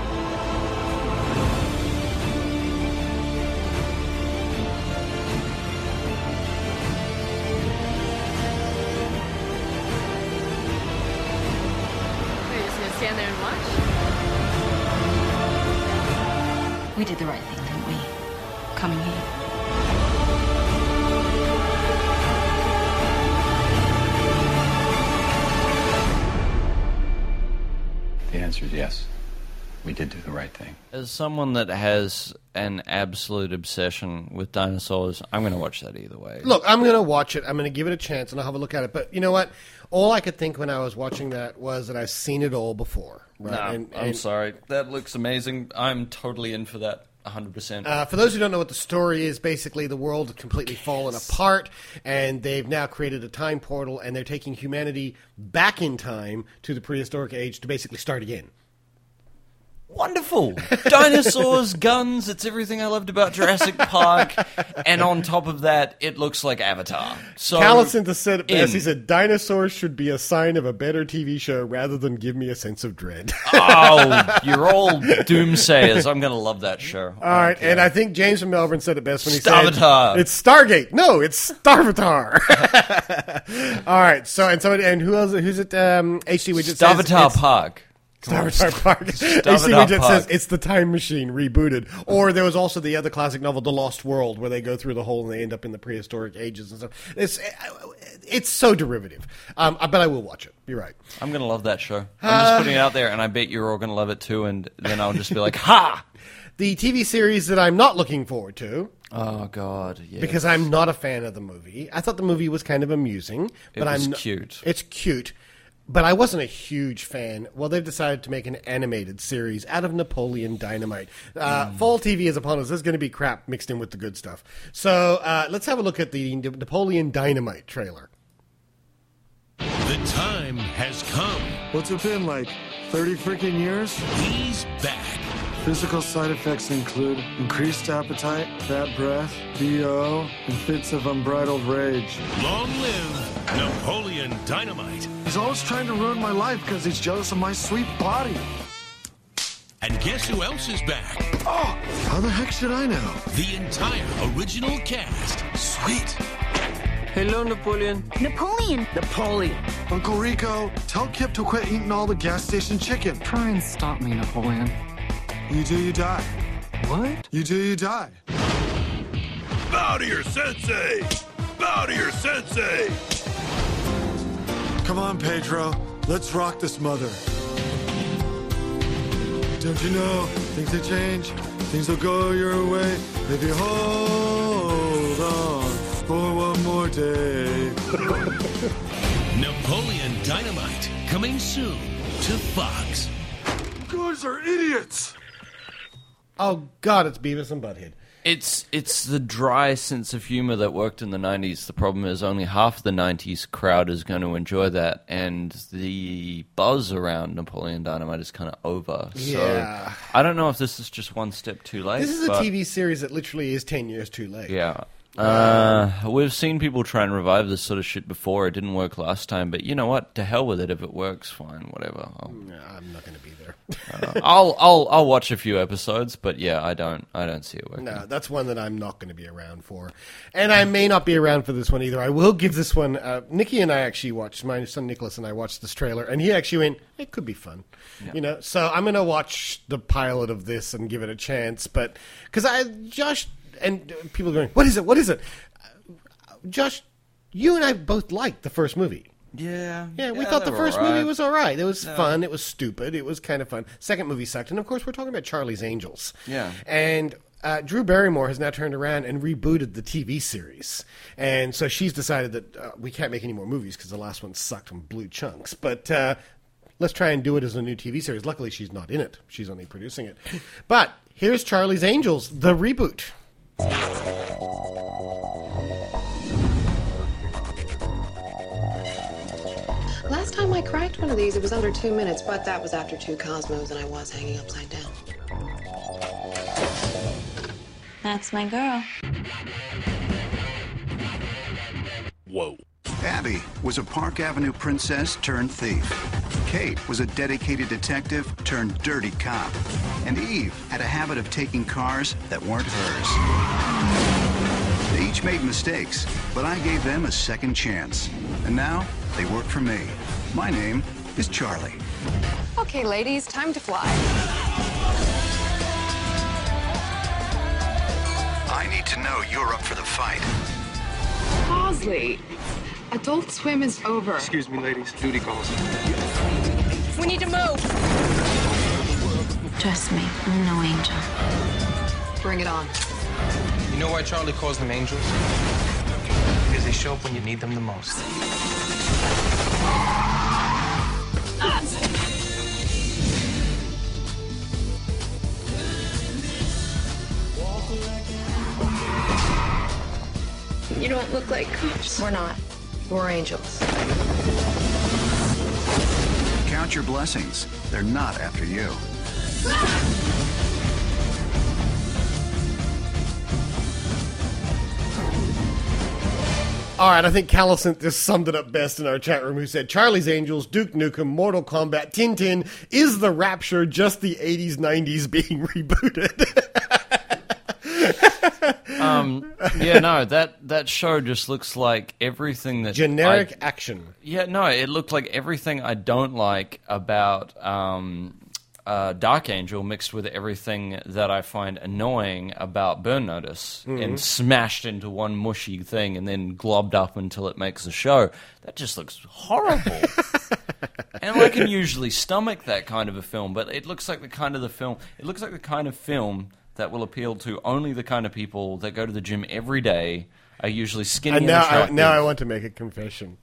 Stand there and watch? We did the right thing, didn't we? Coming here. The answer is yes. We did do the right thing. As someone that has an absolute obsession with dinosaurs, I'm going to watch that either way. Look, I'm going to watch it. I'm going to give it a chance, and I'll have a look at it. But you know what? All I could think when I was watching that was that I've seen it all before. Right? Nah, I'm sorry. That looks amazing. I'm totally in for that. 100%. For those who don't know what the story is, basically the world has completely fallen apart, and they've now created a time portal, and they're taking humanity back in time to the prehistoric age to basically start again. Wonderful. Dinosaurs, guns, it's everything I loved about Jurassic Park. And on top of that, it looks like Avatar. So Callison said it best. He said, dinosaurs should be a sign of a better TV show rather than give me a sense of dread. Oh, you're all doomsayers. I'm going to love that show. All right, and I think James from Melbourne said it best when he Starvatar. said, it's Stargate. No, it's Starvatar. All right, and who else? Who's it? HD Widget Starvatar Park. Avatar Park. AC says it's the time machine rebooted. Or there was also the other classic novel, The Lost World, where they go through the hole and they end up in the prehistoric ages and stuff. It's so derivative. But I will watch it. You're right. I'm going to love that show. I'm just putting it out there, and I bet you're all going to love it too, and then I'll just be like, ha! The TV series that I'm not looking forward to. Oh, God, yes. Because I'm not a fan of the movie. I thought the movie was kind of amusing. It was cute. It's cute. But I wasn't a huge fan. Well, they've decided to make an animated series out of Napoleon Dynamite. Fall TV is upon us. There's going to be crap mixed in with the good stuff. So let's have a look at the Napoleon Dynamite trailer. The time has come. What's it been, like 30 freaking years? He's back. Physical side effects include increased appetite, bad breath, BO, and fits of unbridled rage. Long live Napoleon Dynamite. He's always trying to ruin my life because he's jealous of my sweet body. And guess who else is back? Oh, how the heck should I know? The entire original cast. Sweet. Hello, Napoleon. Napoleon. Uncle Rico, tell Kip to quit eating all the gas station chicken. Try and stop me, Napoleon. You do, you die. What? You do, you die. Bow to your sensei! Bow to your sensei! Come on, Pedro. Let's rock this mother. Don't you know, things will change. Things will go your way if you hold on for one more day. Napoleon Dynamite, coming soon to Fox. You guys are idiots! Oh, God, it's Beavis and Butthead. It's the dry sense of humor that worked in the 90s. The problem is only half the 90s crowd is going to enjoy that, and the buzz around Napoleon Dynamite is kind of over. Yeah. So I don't know if this is just one step too late. This is a TV series that literally is 10 years too late. Yeah. We've seen people try and revive this sort of shit before. It didn't work last time, but you know what? To hell with it. If it works, fine, whatever. I'm not going to be there. I'll watch a few episodes, but yeah, I don't see it working. No, that's one that I'm not going to be around for, and I may not be around for this one either. I will give this one. Nikki and I actually watched. My son Nicholas and I watched this trailer, and he actually went, "It could be fun," you know. So I'm going to watch the pilot of this and give it a chance, but because Josh. And people are going, what is it? What is it? Josh, you and I both liked the first movie. Yeah. Yeah, we thought the first movie was all right. It was fun. It was stupid. It was kind of fun. Second movie sucked. And, of course, we're talking about Charlie's Angels. Yeah. And Drew Barrymore has now turned around and rebooted the TV series. And so she's decided that we can't make any more movies because the last one sucked and blew chunks. But let's try and do it as a new TV series. Luckily, she's not in it. She's only producing it. But here's Charlie's Angels, the reboot. Last time I cracked one of these, it was under 2 minutes, but that was after 2 Cosmos and I was hanging upside down. That's my girl. Whoa. Abby was a Park Avenue princess turned thief. Kate was a dedicated detective turned dirty cop. And Eve had a habit of taking cars that weren't hers. They each made mistakes, but I gave them a second chance. And now they work for me. My name is Charlie. Okay, ladies, time to fly. I need to know you're up for the fight. Bosley, Adult Swim is over. Excuse me, ladies. Duty calls. We need to move. Trust me, I'm no angel. Bring it on. You know why Charlie calls them angels? Because they show up when you need them the most. You don't look like cops. We're not. We're angels. Count your blessings. They're not after you. All right, I think Callison just summed it up best in our chat room, who said, Charlie's Angels, Duke Nukem, Mortal Kombat, Tintin, is the Rapture just the 80s, 90s being rebooted? Yeah, no, that show just looks like everything that generic action. Yeah, no, it looked like everything I don't like about Dark Angel mixed with everything that I find annoying about Burn Notice and smashed into one mushy thing and then globbed up until it makes a show. That just looks horrible. And I can usually stomach that kind of a film, but it looks like the kind of film that will appeal to only the kind of people that go to the gym every day, are usually skinny and attractive. Now I want to make a confession.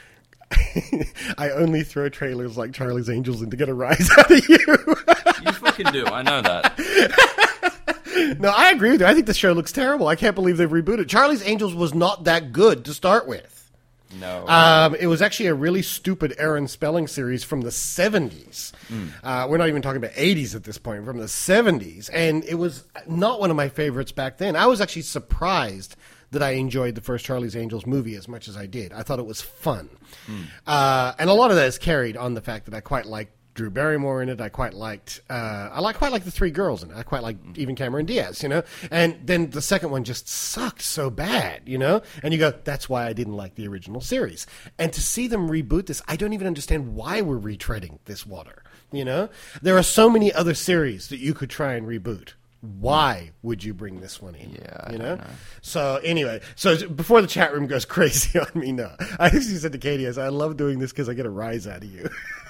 I only throw trailers like Charlie's Angels in to get a rise out of you. You fucking do. I know that. No, I agree with you. I think the show looks terrible. I can't believe they've rebooted. Charlie's Angels was not that good to start with. No. It was actually a really stupid Aaron Spelling series from the 70s. We're not even talking about 80s at this point, from the 70s. And it was not one of my favorites back then. I was actually surprised that I enjoyed the first Charlie's Angels movie as much as I did. I thought it was fun. And a lot of that is carried on the fact that I quite liked Drew Barrymore in it. I quite liked the three girls in it. I quite liked even Cameron Diaz, And then the second one just sucked so bad, And you go, that's why I didn't like the original series. And to see them reboot this, I don't even understand why we're retreading this water, There are so many other series that you could try and reboot. Why would you bring this one in? Yeah, I don't know. So anyway, before the chat room goes crazy on me, no. I actually said to Katie, I love doing this because I get a rise out of you.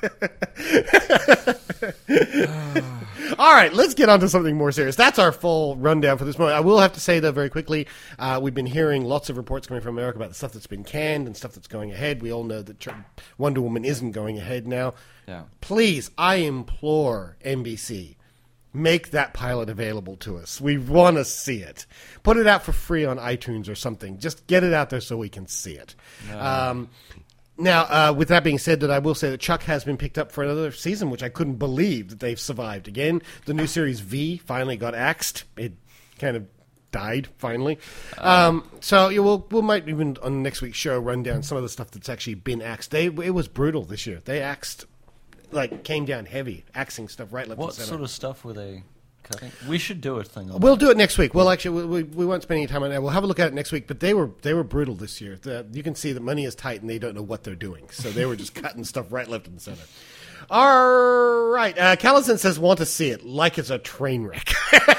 All right, let's get on to something more serious. That's our full rundown for this moment. I will have to say, though, very quickly, we've been hearing lots of reports coming from America about the stuff that's been canned and stuff that's going ahead. We all know that Wonder Woman isn't going ahead now. Yeah. Please, I implore NBC, make that pilot available to us. We want to see it. Put it out for free on iTunes or something. Just get it out there so we can see it. No. Now, with that being said, that I will say that Chuck has been picked up for another season, which I couldn't believe that they've survived again. The new series V finally got axed. It kind of died finally. So we might even on next week's show run down some of the stuff that's actually been axed. It was brutal this year. They axed, came down heavy, axing stuff right, left, and center. What sort of stuff were they cutting? We should do a thing on We'll that. do it next week. Well, actually, we won't spend any time on that. We'll have a look at it next week. But they were brutal this year. You can see that money is tight and they don't know what they're doing. So they were just cutting stuff right, left, and center. All right. Callison says, want to see it like it's a train wreck.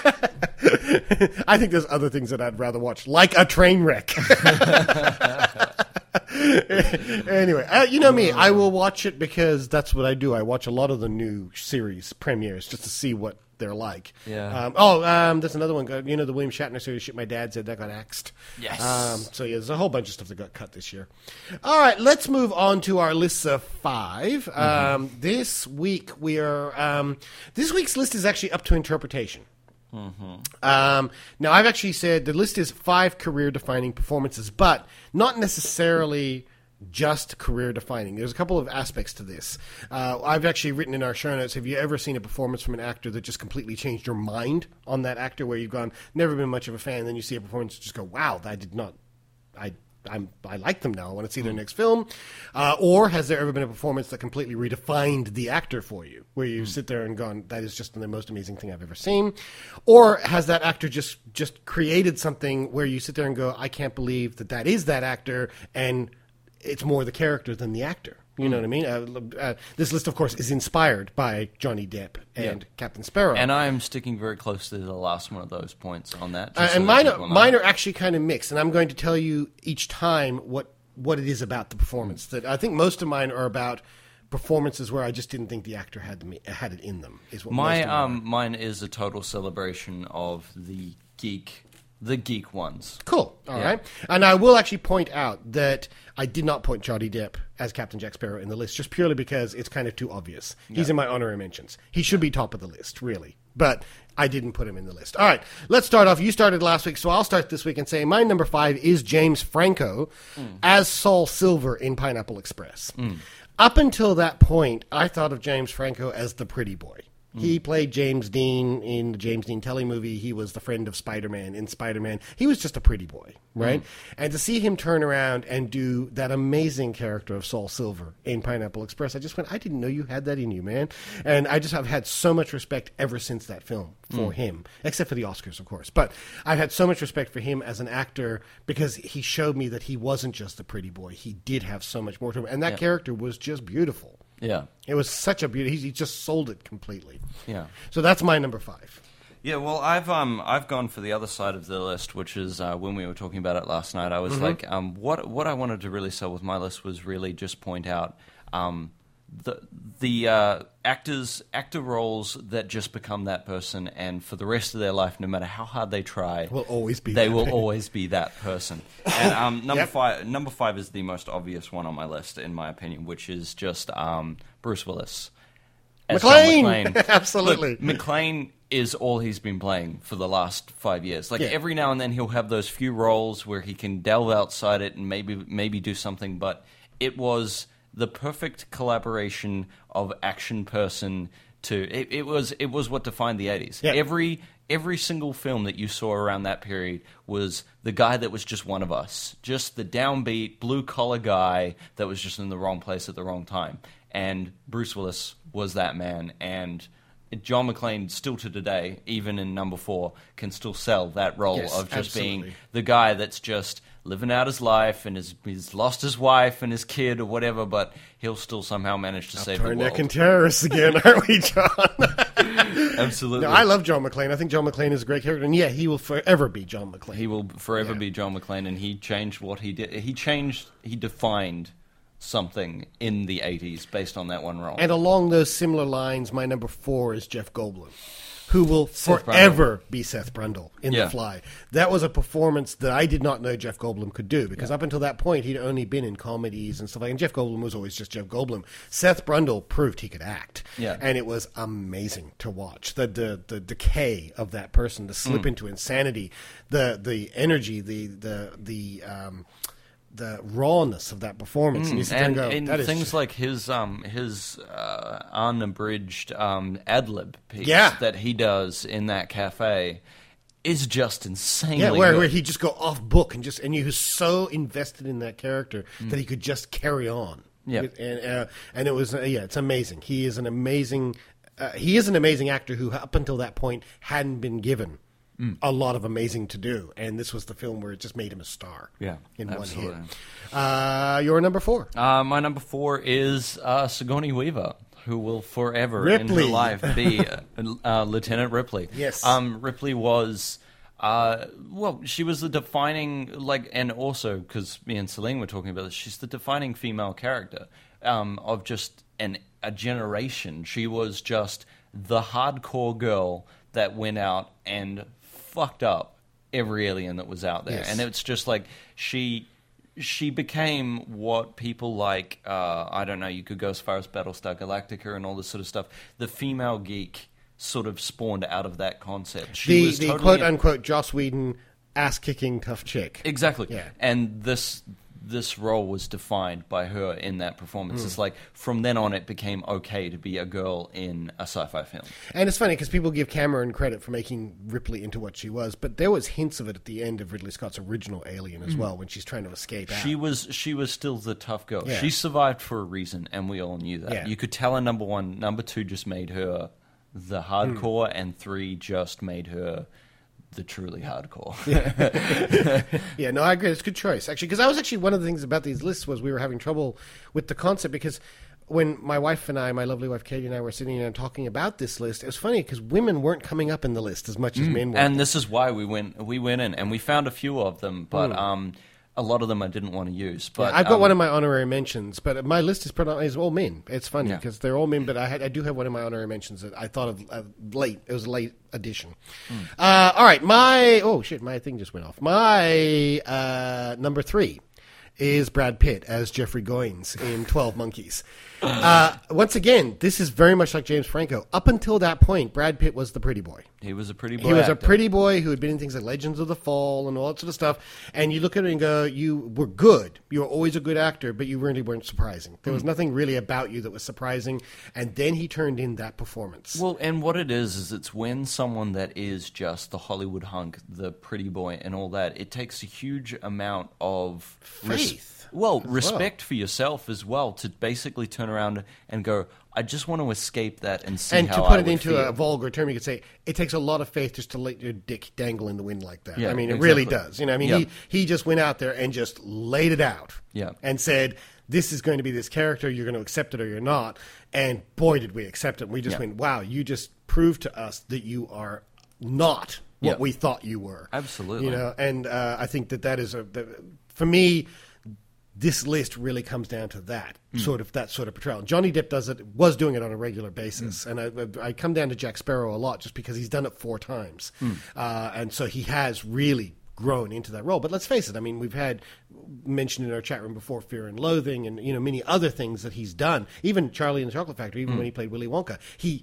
I think there's other things that I'd rather watch, like a train wreck. Anyway, you know me. I will watch it because that's what I do. I watch a lot of the new series premieres just to see what they're like. Yeah. There's another one. The William Shatner series, Shit My Dad Said, that got axed. Yes. There's a whole bunch of stuff that got cut this year. All right, let's move on to our lists of 5. This week this week's list is actually up to interpretation. Now, I've actually said the list is 5 career-defining performances, but not necessarily just career-defining. There's a couple of aspects to this. I've actually written in our show notes, have you ever seen a performance from an actor that just completely changed your mind on that actor, where you've gone, never been much of a fan, then you see a performance and just go, wow, I like them now. I want to see their next film. Or has there ever been a performance that completely redefined the actor for you, where you sit there and gone, that is just the most amazing thing I've ever seen? Or has that actor just created something where you sit there and go, I can't believe that is that actor, and it's more the character than the actor. You know what I mean? This list, of course, is inspired by Johnny Depp and Captain Sparrow. And I am sticking very close to the last one of those points on that. And mine are actually kind of mixed, and I'm going to tell you each time what it is about the performance. That I think most of mine are about performances where I just didn't think the actor had it in them. Is what mine is a total celebration of the geek ones. Cool. All right. And I will actually point out that I did not put Johnny Depp as Captain Jack Sparrow in the list, just purely because it's kind of too obvious. He's in my honorary mentions. He should be top of the list, really. But I didn't put him in the list. All right. Let's start off. You started last week, so I'll start this week and say my number 5 is James Franco as Saul Silver in Pineapple Express. Up until that point, I thought of James Franco as the pretty boy. He played James Dean in the James Dean Telly movie. He was the friend of Spider-Man in Spider-Man. He was just a pretty boy, right? And to see him turn around and do that amazing character of Saul Silver in Pineapple Express, I just went, I didn't know you had that in you, man. And I just have had so much respect ever since that film for him, except for the Oscars, of course. But I've had so much respect for him as an actor because he showed me that he wasn't just a pretty boy. He did have so much more to him. And that character was just beautiful. Yeah. It was such a beauty. He just sold it completely. Yeah. So that's my number 5. Yeah, well, I've gone for the other side of the list, which is when we were talking about it last night. I was like, what I wanted to really sell with my list was really just point out the actor roles that just become that person, and for the rest of their life, no matter how hard they try, will always be that person. And number five is the most obvious one on my list, in my opinion, which is just Bruce Willis. McClane! Absolutely. Look, McClane is all he's been playing for the last 5 years. Like, every now and then he'll have those few roles where he can delve outside it and maybe do something, but it was the perfect collaboration of action person to... It was what defined the 80s. Yeah. Every single film that you saw around that period was the guy that was just one of us. Just the downbeat, blue-collar guy that was just in the wrong place at the wrong time. And Bruce Willis was that man, and John McClane, still to today, even in number 4, can still sell that role of just being the guy that's just living out his life and he's lost his wife and his kid or whatever, but he'll still somehow manage to save the world. Neck and terrorists again, aren't we, John? Absolutely. No, I love John McClane. I think John McClane is a great character, and he will forever be John McClane. He will forever be John McClane, and he changed what he did. He defined something in the 80s based on that one role. And along those similar lines, my number 4 is Jeff Goldblum, who will forever be Seth Brundle in The Fly. That was a performance that I did not know Jeff Goldblum could do, because up until that point, he'd only been in comedies and stuff like that. And Jeff Goldblum was always just Jeff Goldblum. Seth Brundle proved he could act. Yeah. And it was amazing to watch. The decay of that person, the slip into insanity, the energy, the rawness of that performance, and you sit there and go, that is things like his unabridged ad-lib piece that he does in that cafe is just insanely good. Where he just go off book and he was so invested in that character that he could just carry on. Yeah, and it was it's amazing. He is an amazing actor who up until that point hadn't been given a lot of amazing to do, and this was the film where it just made him a star. Yeah, in absolutely. one hit. Your number 4? My number 4 is Sigourney Weaver, who will forever in her life be Lieutenant Ripley. Yes, Ripley was. She was the defining, and also because me and Celine were talking about this, she's the defining female character of just a generation. She was just the hardcore girl that went out and fucked up every alien that was out there. Yes. And it's just like she became what people like, I don't know, you could go as far as Battlestar Galactica and all this sort of stuff. The female geek sort of spawned out of that concept. She was totally quote-unquote Joss Whedon ass-kicking tough chick. Exactly. Yeah. And this role was defined by her in that performance. It's like, from then on, it became okay to be a girl in a sci-fi film. And it's funny, because people give Cameron credit for making Ripley into what she was, but there was hints of it at the end of Ridley Scott's original Alien as well, when she's trying to escape out. She was still the tough girl. Yeah. She survived for a reason, and we all knew that. Yeah. You could tell in number 1. Number 2 just made her the hardcore, and 3 just made her the truly hardcore. Yeah, no, I agree. It's a good choice, actually, because one of the things about these lists was we were having trouble with the concept, because when my wife and I, my lovely wife Katie and I, were sitting and talking about this list, it was funny because women weren't coming up in the list as much as men were. And this is why we went in, and we found a few of them, but a lot of them I didn't want to use. But I've got one of my honorary mentions, but my list is all men. It's funny because they're all men, but I do have one of my honorary mentions that I thought of late. It was a late addition. All right, my thing just went off. My number 3 is Brad Pitt as Jeffrey Goins in 12 Monkeys. Once again, this is very much like James Franco. Up until that point, Brad Pitt was the pretty boy. He was a pretty boy. He was actor. a pretty boy who had been in things like Legends of the Fall and all that sort of stuff. And you look at it and go, you were good. You were always a good actor, but you really weren't surprising. There was nothing really about you that was surprising. And then he turned in that performance. Well, and what it is it's when someone that is just the Hollywood hunk, the pretty boy and all that, it takes a huge amount of faith. Respect for yourself as well to basically turn around and go, I just want to escape that and see and how to put I it would into feel. a vulgar term, you could say it takes a lot of faith just to let your dick dangle in the wind like that. Yeah, I mean, it exactly. really does. You know, I mean, Yeah. he just went out there and just laid it out. Yeah. And said, this is going to be this character. You're going to accept it or you're not. And boy, did we accept it. We just went, wow, you just proved to us that you are not what we thought you were. Absolutely. You know, and I think that is for me. This list really comes down to that sort of portrayal. Johnny Depp was doing it on a regular basis, and I come down to Jack Sparrow a lot just because he's done it 4 times, and so he has really grown into that role. But let's face it, I mean, we've had mentioned in our chat room before Fear and Loathing, and many other things that he's done. Even Charlie and the Chocolate Factory, even when he played Willy Wonka,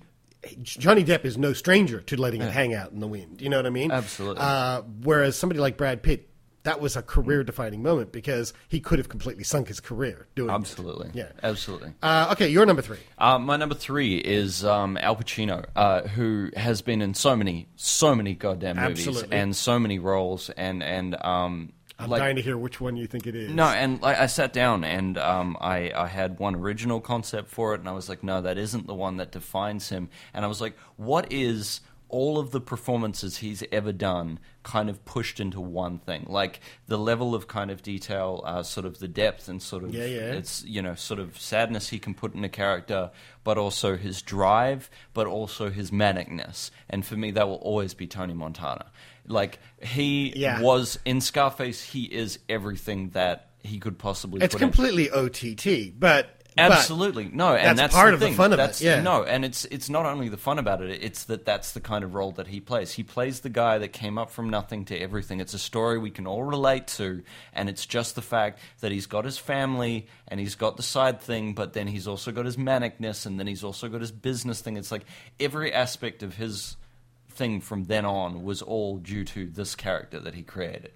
Johnny Depp is no stranger to letting it hang out in the wind. You know what I mean? Absolutely. Whereas somebody like Brad Pitt, that was a career-defining moment because he could have completely sunk his career doing Absolutely. it. Yeah. Absolutely. Okay, your number 3. My number 3 is Al Pacino, who has been in so many goddamn movies Absolutely. and so many roles. And I'm dying to hear which one you think it is. No, and I sat down and I had one original concept for it, and I was like, no, that isn't the one that defines him. And I was like, what is all of the performances he's ever done kind of pushed into one thing? Like the level of kind of detail, sort of the depth and sort of it's sort of sadness he can put in a character, but also his drive, but also his manicness. And for me, that will always be Tony Montana. Like he was in Scarface, he is everything that he could possibly. It's put completely OTT, but. Absolutely. No, and that's part the of thing. the fun of it. Yeah. No, and it's not only the fun about it, it's that's the kind of role that he plays. He plays the guy that came up from nothing to everything. It's a story we can all relate to, and it's just the fact that he's got his family and he's got the side thing, but then he's also got his manicness, and then he's also got his business thing. It's like every aspect of his thing from then on was all due to this character that he created.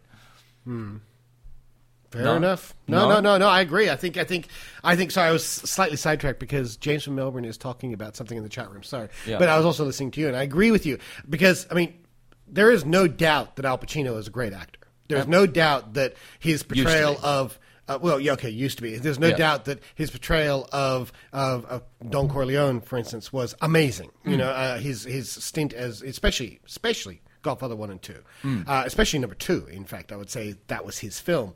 Fair enough. No. I agree. I think. Sorry, I was slightly sidetracked because James from Melbourne is talking about something in the chat room. Sorry, but I was also listening to you, and I agree with you because I mean, there is no doubt that Al Pacino is a great actor. There's no doubt that his portrayal of. Used to be. There's no doubt that his portrayal of Don Corleone, for instance, was amazing. You know, his stint as especially Godfather 1 and 2, especially number 2. In fact, I would say that was his film.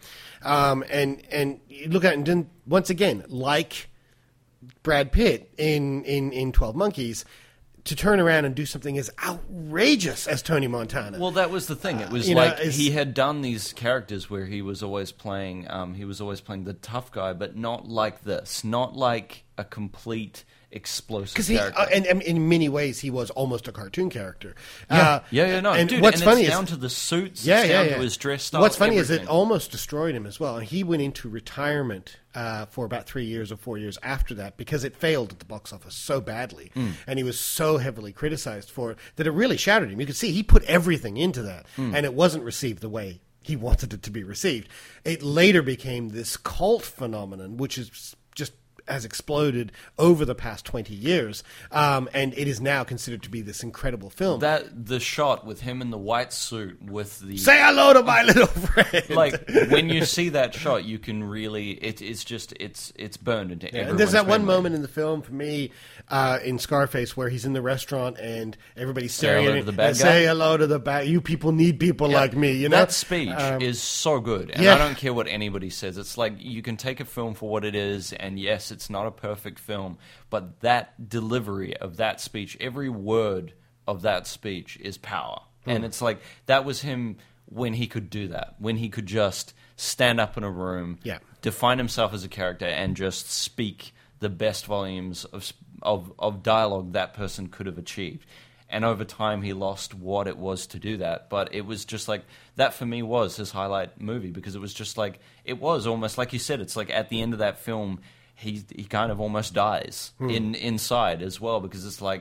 And you look at it, and then once again, like Brad Pitt in 12 Monkeys, to turn around and do something as outrageous as Tony Montana. Well, that was the thing. It was he had done these characters where he was always playing the tough guy, but not like this, not like a complete explosive character. And in many ways, he was almost a cartoon character. No, and dude, what's funny it's is down to the suits, down to his dress style. What's funny is everything. it almost destroyed him as well. And he went into retirement for about 3 years or 4 years after that because it failed at the box office so badly, and he was so heavily criticized for it that it really shattered him. You could see he put everything into that, and it wasn't received the way he wanted it to be received. It later became this cult phenomenon, which is just has exploded over the past 20 years, and it is now considered to be this incredible film. The shot with him in the white suit with the... Say hello to my little friend! Like, when you see that shot, you can really... It's burned into everyone's And there's that one memory. moment in the film, for me, in Scarface, where he's in the restaurant and everybody's staring at him. And say hello to the bad... You people need people like me, you know? That speech is so good, and I don't care what anybody says. It's like, you can take a film for what it is, and yes, it's not a perfect film, but that delivery of that speech, every word of that speech is power. And it's like, that was him when he could do that, when he could just stand up in a room, define himself as a character, and just speak the best volumes of dialogue that person could have achieved. And over time, he lost what it was to do that. But it was just like, that for me was his highlight movie, because it was just like, it was almost like you said, it's like at the end of that film, he kind of almost dies inside as well, because it's like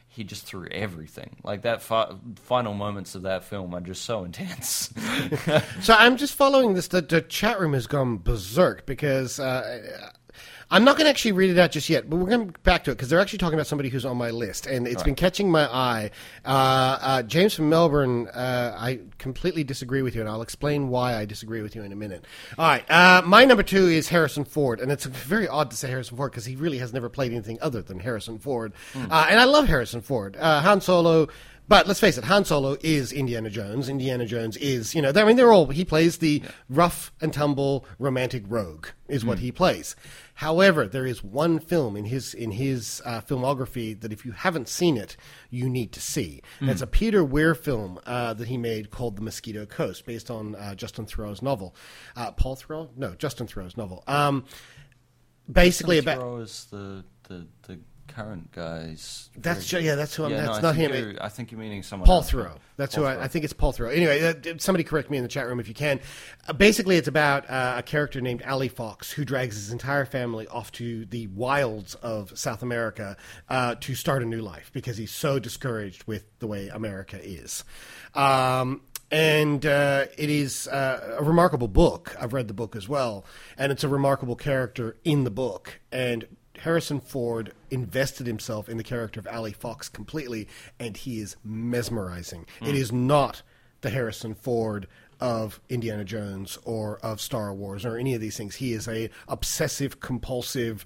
he just threw everything. Like that final moments of that film are just so intense. So I'm just following this. The chat room has gone berserk because I'm not going to actually read it out just yet, but we're going to back to it because they're actually talking about somebody who's on my list, and it's been catching my eye. James from Melbourne, I completely disagree with you, and I'll explain why I disagree with you in a minute. All right, my number 2 is Harrison Ford, and it's very odd to say Harrison Ford because he really has never played anything other than Harrison Ford. And I love Harrison Ford. Han Solo... But let's face it, Han Solo is Indiana Jones. Indiana Jones is, he plays the rough and tumble romantic rogue is what he plays. However, there is one film in his filmography that if you haven't seen it, you need to see. It's a Peter Weir film that he made called The Mosquito Coast, based on Justin Theroux's novel. Paul Theroux? No, Justin Theroux's novel. Basically Justin about... Theroux is the current guys. That's who I'm. That's no, not him. I think you're meaning someone Paul else. Theroux. That's Paul who Theroux. I think it's Paul Theroux. Anyway, somebody correct me in the chat room if you can. Basically, it's about a character named Ali Fox who drags his entire family off to the wilds of South America to start a new life because he's so discouraged with the way America is. And it is a remarkable book. I've read the book as well, and it's a remarkable character in the book. And Harrison Ford invested himself in the character of Ali Fox completely, and he is mesmerizing. It is not the Harrison Ford of Indiana Jones or of Star Wars or any of these things. He is a obsessive, compulsive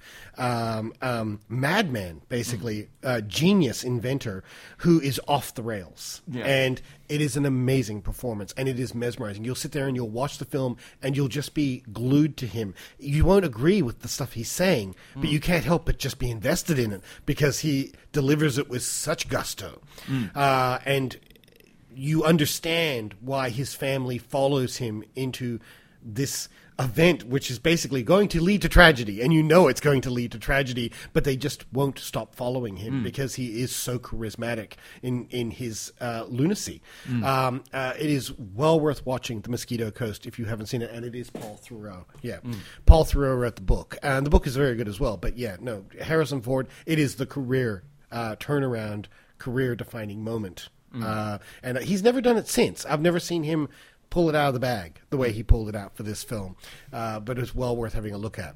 madman, basically, genius inventor who is off the rails. Yeah. And it is an amazing performance, and it is mesmerizing. You'll sit there and you'll watch the film, and you'll just be glued to him. You won't agree with the stuff he's saying, but you can't help but just be invested in it because he delivers it with such gusto. And you understand why his family follows him into this event, which is basically going to lead to tragedy, and you know it's going to lead to tragedy, but they just won't stop following him because he is so charismatic in his lunacy. It is well worth watching The Mosquito Coast if you haven't seen it, and it is Paul Theroux. Paul Theroux wrote the book, and the book is very good as well. But Harrison Ford, it is the career turnaround, career-defining moment. And he's never done it since. I've never seen him pull it out of the bag the way he pulled it out for this film. But it's well worth having a look at.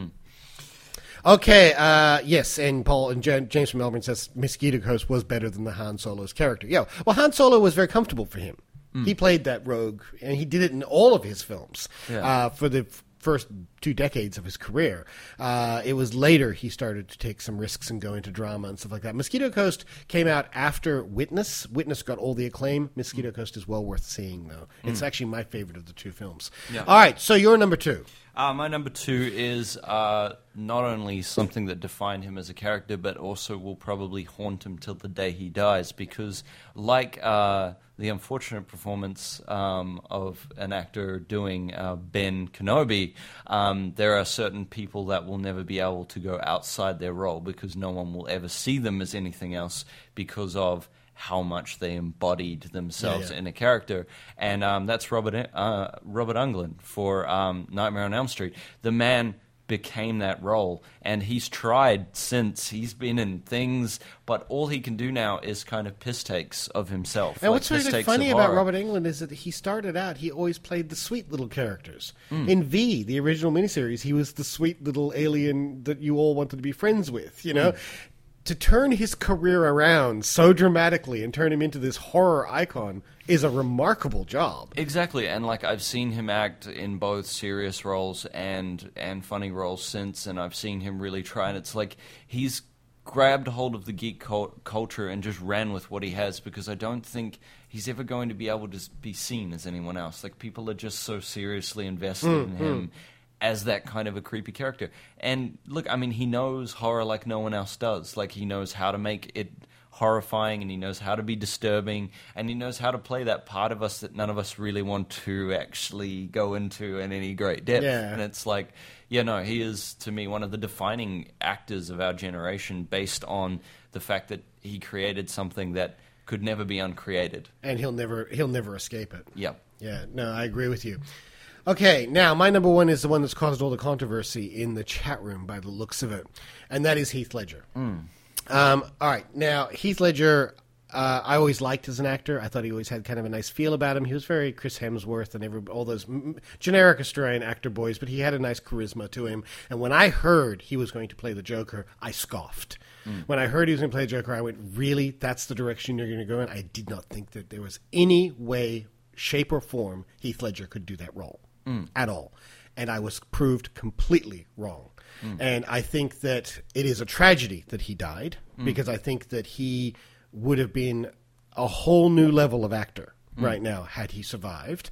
Okay, yes, and Paul and James from Melbourne says Mosquito Coast was better than the Han Solo's character. Yeah, well, Han Solo was very comfortable for him. He played that rogue, and he did it in all of his films for the first 2 decades of his career. It was later he started to take some risks and go into drama and stuff like that. Mosquito Coast came out after Witness. Witness got all the acclaim. Mosquito Coast is well worth seeing, though. It's actually my favorite of the 2 films. Yeah. All right, so your number 2. My number 2 is not only something that defined him as a character, but also will probably haunt him till the day he dies, because like the unfortunate performance of an actor doing Ben Kenobi, there are certain people that will never be able to go outside their role because no one will ever see them as anything else because of how much they embodied themselves in a character. And that's Robert Englund for Nightmare on Elm Street. The man became that role, and he's tried since. He's been in things, but all he can do now is kind of piss takes of himself. And like what's really funny about Robert Englund is that he started out, he always played the sweet little characters. In V, the original miniseries, he was the sweet little alien that you all wanted to be friends with, you know? To turn his career around so dramatically and turn him into this horror icon is a remarkable job. Exactly, and like I've seen him act in both serious roles and funny roles since, and I've seen him really try, and it's like he's grabbed hold of the geek culture and just ran with what he has, because I don't think he's ever going to be able to be seen as anyone else. Like, people are just so seriously invested in him as that kind of a creepy character. And look, I mean, he knows horror like no one else does. Like, he knows how to make it horrifying, and he knows how to be disturbing, and he knows how to play that part of us that none of us really want to actually go into in any great depth. And it's like, he is, to me, one of the defining actors of our generation, based on the fact that he created something that could never be uncreated. And he'll never escape it. Yep. Yeah, no, I agree with you. Okay, now my number 1 is the one that's caused all the controversy in the chat room by the looks of it, and that is Heath Ledger. All right. Now, Heath Ledger, I always liked as an actor. I thought he always had kind of a nice feel about him. He was very Chris Hemsworth and all those generic Australian actor boys, but he had a nice charisma to him. And when I heard he was going to play the Joker, I scoffed. When I heard he was going to play the Joker, I went, really? That's the direction you're going to go in? I did not think that there was any way, shape, or form Heath Ledger could do that role at all. And I was proved completely wrong. And I think that it is a tragedy that he died, because I think that he would have been a whole new level of actor right now had he survived.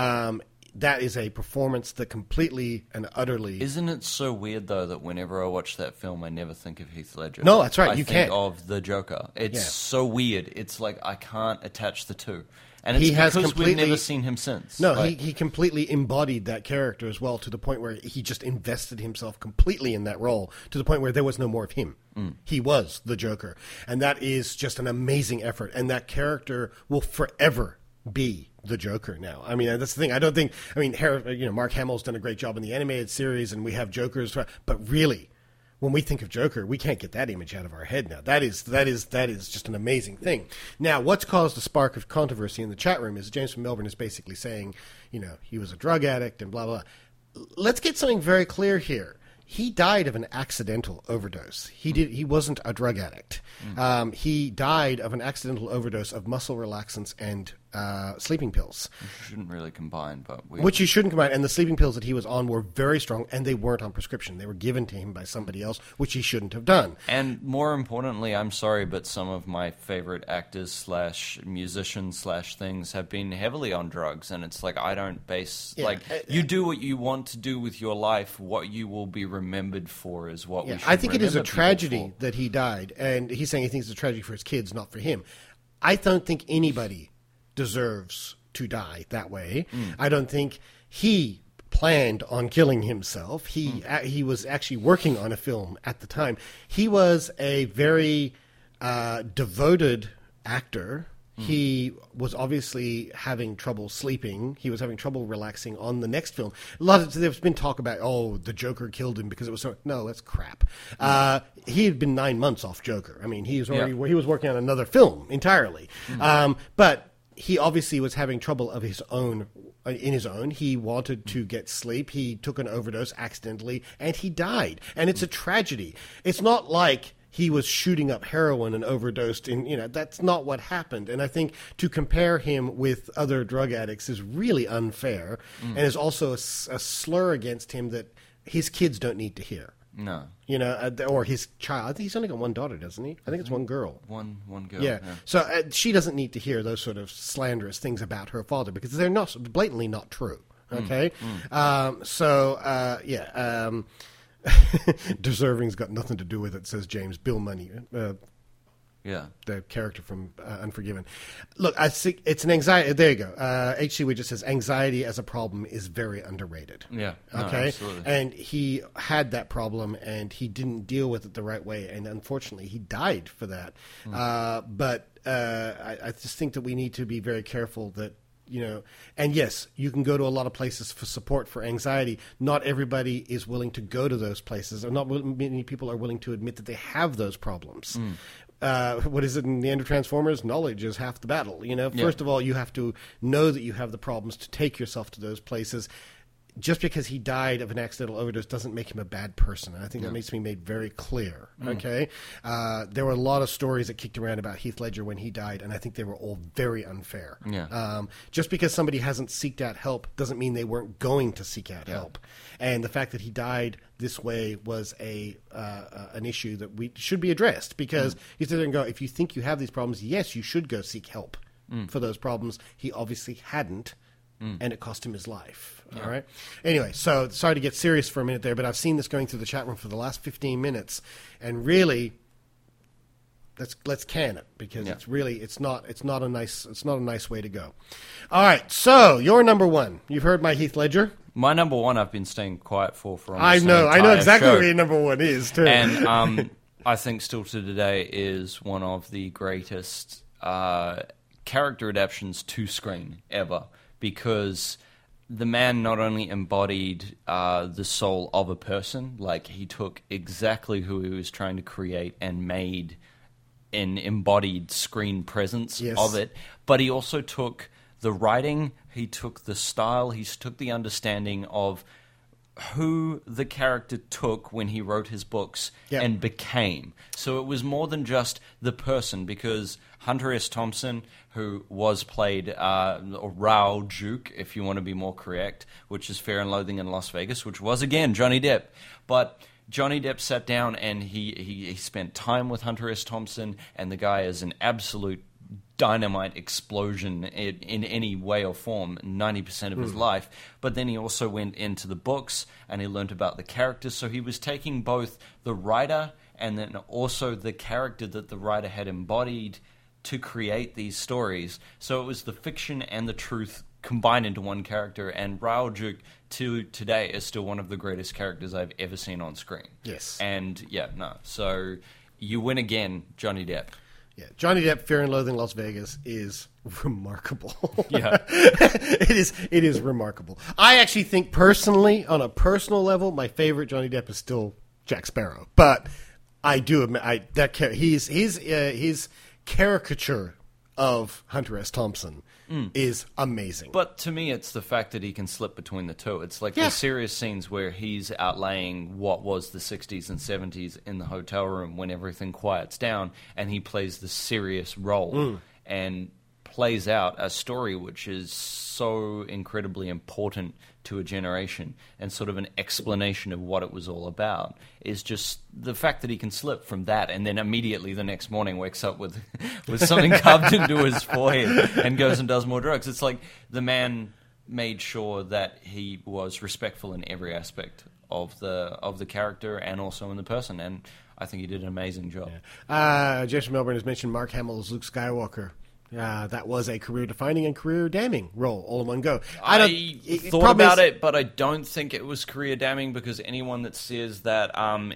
That is a performance that completely and utterly... Isn't it so weird, though, that whenever I watch that film, I never think of Heath Ledger? No, that's right. I You think can't. of the Joker. It's so weird. It's like I can't attach the two. And He it's has because we've completely- never seen him since. No, Like, he completely embodied that character as well, to the point where he just invested himself completely in that role, to the point where there was no more of him. He was the Joker. And that is just an amazing effort. And that character will forever be the Joker now. I mean, that's the thing. I don't think... I mean, Mark Hamill's done a great job in the animated series, and we have Jokers, but really... When we think of Joker, we can't get that image out of our head now. That is just an amazing thing. Now, what's caused a spark of controversy in the chat room is James from Melbourne is basically saying, he was a drug addict and blah, blah, blah. Let's get something very clear here. He died of an accidental overdose. He wasn't a drug addict. He died of an accidental overdose of muscle relaxants and sleeping pills. You shouldn't really combine, but... Which you shouldn't combine. And the sleeping pills that he was on were very strong, and they weren't on prescription. They were given to him by somebody else, which he shouldn't have done. And more importantly, I'm sorry, but some of my favorite actors / musicians / things have been heavily on drugs, and it's like I don't base... you do what you want to do with your life. What you will be remembered for is what we should I think it is a remember people tragedy for. that he died, and he's saying he thinks it's a tragedy for his kids, not for him. I don't think anybody deserves to die that way. I don't think he planned on killing himself. He was actually working on a film at the time. He was a very devoted actor. He was obviously having trouble sleeping. He was having trouble relaxing on the next film. There's been talk about, the Joker killed him because it was so... No, that's crap. He had been 9 months off Joker. I mean, he was working on another film entirely. But he obviously was having trouble of his own. In his own, he wanted to get sleep. He took an overdose accidentally, and he died. And it's a tragedy. It's not like he was shooting up heroin and overdosed that's not what happened. And I think to compare him with other drug addicts is really unfair, and is also a slur against him that his kids don't need to hear. No. Or his child. I think he's only got one daughter, doesn't he? I think it's one girl. One girl. Yeah. So she doesn't need to hear those sort of slanderous things about her father, because they're not blatantly not true. Okay. Deserving's got nothing to do with it, says James. Bill Money. The character from Unforgiven. Look, I think it's an anxiety. There you go. HC Widget says anxiety as a problem is very underrated. Yeah. Okay. Absolutely. And he had that problem, and he didn't deal with it the right way, and unfortunately, he died for that. But I just think that we need to be very careful that. And yes, you can go to a lot of places for support for anxiety. Not everybody is willing to go to those places, or not many people are willing to admit that they have those problems. What is it in the end of Transformers? Knowledge is half the battle. First of all, you have to know that you have the problems to take yourself to those places. Just because he died of an accidental overdose doesn't make him a bad person. And I think that needs to be made very clear. Okay? There were a lot of stories that kicked around about Heath Ledger when he died, and I think they were all very unfair. Just because somebody hasn't sought out help doesn't mean they weren't going to seek out help. And the fact that he died this way was an issue that we should be addressed, because you sit there and go, if you think you have these problems, yes, you should go seek help for those problems. He obviously hadn't. And it cost him his life. All right. Anyway, so sorry to get serious for a minute there, but I've seen this going through the chat room for the last 15 minutes, and really, let's can it, because it's not a nice way to go. All right. So your number one. You've heard my Heath Ledger. My number one, I've been staying quiet for I know exactly what your number one is too. And I think still to today is one of the greatest character adaptations to screen ever. Because the man not only embodied the soul of a person, like he took exactly who he was trying to create and made an embodied screen presence of it, but he also took the writing, he took the style, he took the understanding of who the character took when he wrote his books and became. So it was more than just the person, because Hunter S. Thompson, who was played Raoul Duke, if you want to be more correct, which is Fear and Loathing in Las Vegas, which was, again, Johnny Depp. But Johnny Depp sat down and he spent time with Hunter S. Thompson, and the guy is an absolute dynamite explosion in any way or form 90% of his life. But then he also went into the books and he learned about the characters. So he was taking both the writer and then also the character that the writer had embodied to create these stories. So it was the fiction and the truth combined into one character, and Raoul Duke to today is still one of the greatest characters I've ever seen on screen. Yes. And so you win again, Johnny Depp. Yeah, Johnny Depp, Fear and Loathing in Las Vegas is remarkable. Yeah. It is remarkable. I actually think personally, on a personal level, my favorite Johnny Depp is still Jack Sparrow. But I do admit his caricature of Hunter S. Thompson is amazing. But to me, it's the fact that he can slip between the two. It's like the serious scenes where he's outlaying what was the 60s and 70s in the hotel room when everything quiets down, and he plays the serious role and plays out a story which is so incredibly important to a generation, and sort of an explanation of what it was all about is just the fact that he can slip from that and then immediately the next morning wakes up with something carved into his forehead and goes and does more drugs. It's like the man made sure that he was respectful in every aspect of the character and also in the person, and I think he did an amazing job. Jason Melbourne has mentioned Mark Hamill as Luke Skywalker. That was a career-defining and career-damning role all in one go. I thought about it, but I don't think it was career-damning, because anyone that says that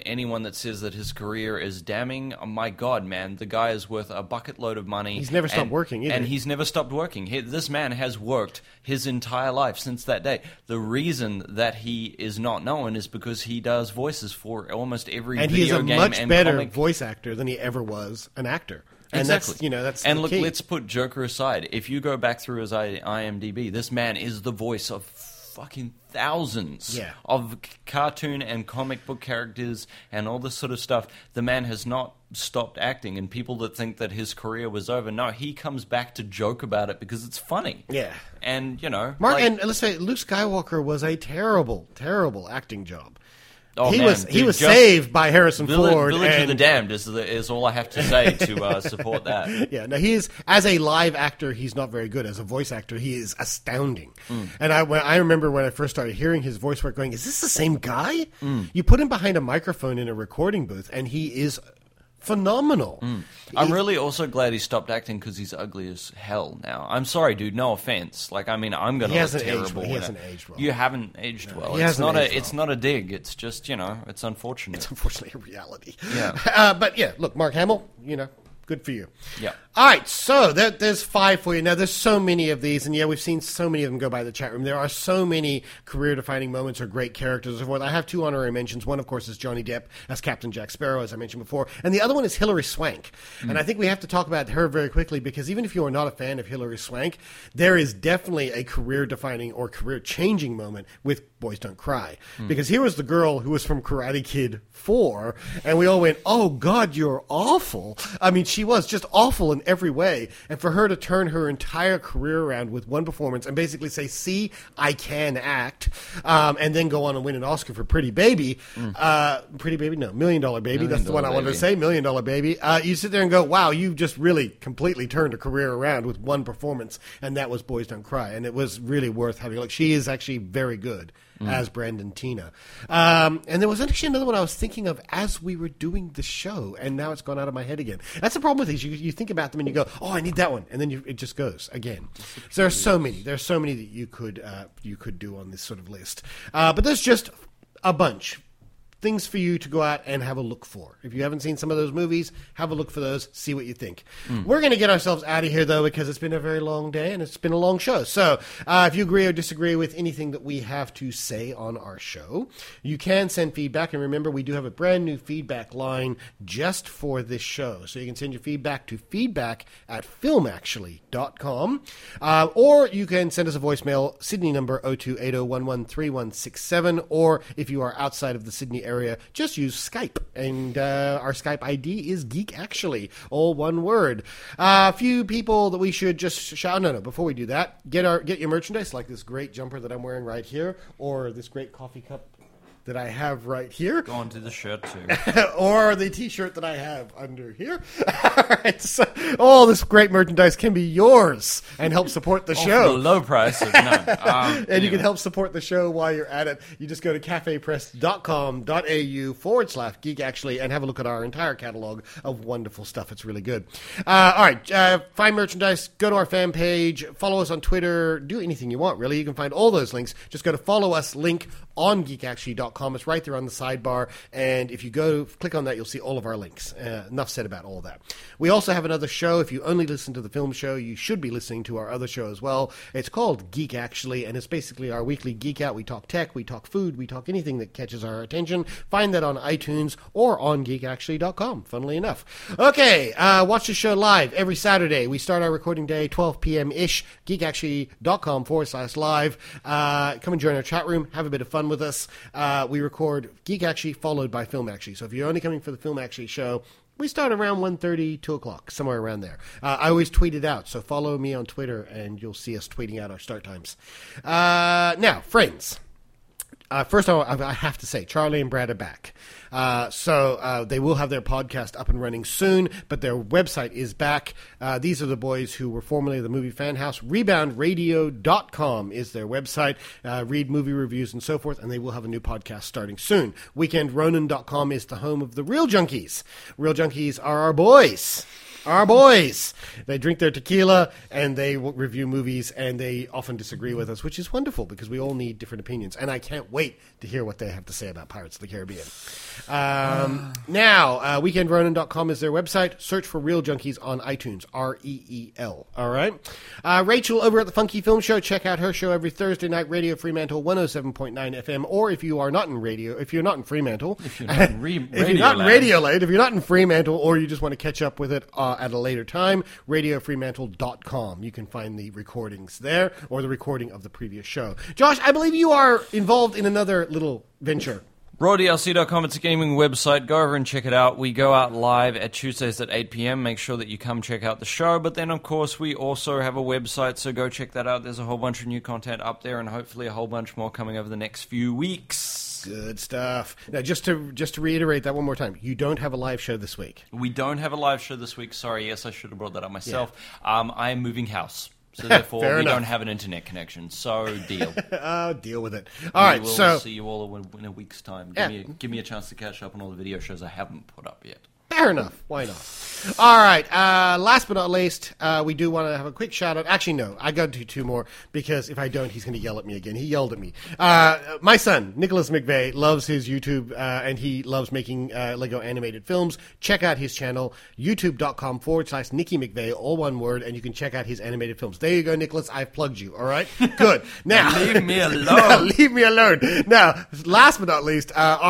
his career is damning, oh my God, man, the guy is worth a bucket load of money. He's never stopped working either. And he's never stopped working. This man has worked his entire life since that day. The reason that he is not known is because he does voices for almost every video game and he is a much better comic voice actor than he ever was an actor. And exactly. that's and the look, key. let's put Joker aside. If you go back through his IMDb, this man is the voice of fucking thousands of cartoon and comic book characters and all this sort of stuff. The man has not stopped acting, and people that think that his career was over, no, he comes back to joke about it because it's funny. Yeah. And, and let's say Luke Skywalker was a terrible, terrible acting job. Oh, he man, was saved by Harrison Ford. Village of the Damned is all I have to say to support that. Yeah, no, he is, as a live actor, he's not very good. As a voice actor, he is astounding. And I remember when I first started hearing his voice work going, is this the same guy? You put him behind a microphone in a recording booth, and he is phenomenal. I'm really also glad he stopped acting, because he's ugly as hell now. I'm sorry, dude. No offense. I'm going to look terrible. He hasn't aged well. You haven't aged well. It's not a dig. It's just, it's unfortunate. It's unfortunately a reality. Yeah. But yeah, look, Mark Hamill, good for you. Yeah. All right, so there's 5 for you. Now, there's so many of these, and we've seen so many of them go by the chat room. There are so many career-defining moments or great characters and so forth. I have 2 honorary mentions. One, of course, is Johnny Depp as Captain Jack Sparrow, as I mentioned before. And the other one is Hilary Swank. And I think we have to talk about her very quickly, because even if you are not a fan of Hilary Swank, there is definitely a career-defining or career-changing moment with Boys Don't Cry. Because here was the girl who was from Karate Kid 4, and we all went, oh, God, you're awful. I mean, she was just awful in every way. And for her to turn her entire career around with one performance and basically say, see, I can act, and then go on and win an Oscar for Pretty Baby. Pretty Baby? No, $1 Million Baby. That's the one I wanted to say, $1 Million Baby. You sit there and go, wow, you just really completely turned a career around with one performance, and that was Boys Don't Cry. And it was really worth having a look. She is actually very good as Brandon Tina. And there was actually another one I was thinking of as we were doing the show, and now it's gone out of my head again. That's the problem with these. You think about them and you go, oh, I need that one, and then it just goes again. So there are so many. There are so many that you could do on this sort of list. But there's just a bunch. things for you to go out and have a look for. If you haven't seen some of those movies, have a look for those, see what you think. We're going to get ourselves out of here, though, because it's been a very long day and it's been a long show. So if you agree or disagree with anything that we have to say on our show, you can send feedback. And remember, we do have a brand new feedback line just for this show. So you can send your feedback to feedback@filmactually.com. Or you can send us a voicemail, Sydney number 0280113167. Or if you are outside of the Sydney area, just use Skype. And our Skype ID is Geek Actually, all one word. A few people that we should just shout. No, before we do that, get your merchandise, like this great jumper that I'm wearing right here, or this great coffee cup that I have right here. Go on to the shirt too. Or the t-shirt that I have under here. All right, so all this great merchandise can be yours and help support the show. For the low price of none. And you can help support the show while you're at it. You just go to cafepress.com.au/Geek Actually and have a look at our entire catalog of wonderful stuff. It's really good. All right, find merchandise, go to our fan page, follow us on Twitter, do anything you want, really. You can find all those links. Just go to follow us link on geekactually.com. It's right there on the sidebar, and if you click on that, you'll see all of our links. Enough said about all that. We also have another show. If you only listen to the film show, you should be listening to our other show as well. It's called Geek Actually, and it's basically our weekly geek out. We talk tech, we talk food, we talk anything that catches our attention. Find that on iTunes or on geekactually.com, funnily enough. Okay, watch the show live every Saturday. We start our recording day 12 p.m.-ish, geekactually.com/live. Come and join our chat room. Have a bit of fun with us. We record Geek Actually followed by Film Actually. So if you're only coming for the Film Actually show, we start around 1:30, 2 o'clock, somewhere around there. I always tweet it out, so follow me on Twitter and you'll see us tweeting out our start times. Now, friends. First of all, I have to say, Charlie and Brad are back. So they will have their podcast up and running soon, but their website is back. These are the boys who were formerly the Movie Fan House. ReboundRadio.com is their website. Read movie reviews and so forth, and they will have a new podcast starting soon. WeekendRonin.com is the home of the Real Junkies. Real Junkies are our boys. Our boys. They drink their tequila and they review movies, and they often disagree with us, which is wonderful because we all need different opinions. And I can't wait to hear what they have to say about Pirates of the Caribbean. Now, WeekendRonin.com is their website. Search for Real Junkies on iTunes. REEL. All right. Rachel over at the Funky Film Show. Check out her show every Thursday night. Radio Fremantle 107.9 FM. Or if you are not in radio, if you're not in Fremantle, if you're not in Radioland, if you're not in Fremantle, or you just want to catch up with it at a later time, radiofremantle.com. You can find the recordings there, or the recording of the previous show. Josh, I believe you are involved in another little venture. RawDLC.com, it's a gaming website. Go over and check it out. We go out live at Tuesdays at 8 p.m. Make sure that you come check out the show. But then, of course, we also have a website, so go check that out. There's a whole bunch of new content up there, and hopefully a whole bunch more coming over the next few weeks. Good stuff. Now, just to reiterate that one more time, you don't have a live show this week. We don't have a live show this week. Sorry, yes, I should have brought that up myself. Yeah. I am moving house. So therefore, we don't have an internet connection. So deal. Deal with it. All right. We'll see you all in a week's time. Give me a chance to catch up on all the video shows I haven't put up yet. Fair enough. Why not? All right. Last but not least, we do want to have a quick shout out. Actually, no. I got to do two more because if I don't, he's going to yell at me again. He yelled at me. My son, Nicholas McVeigh, loves his YouTube and he loves making Lego animated films. Check out his channel, youtube.com/Nicky McVeigh, all one word, and you can check out his animated films. There you go, Nicholas. I've plugged you. All right? Good. Now, leave me alone. Leave me alone. Now, last but not least,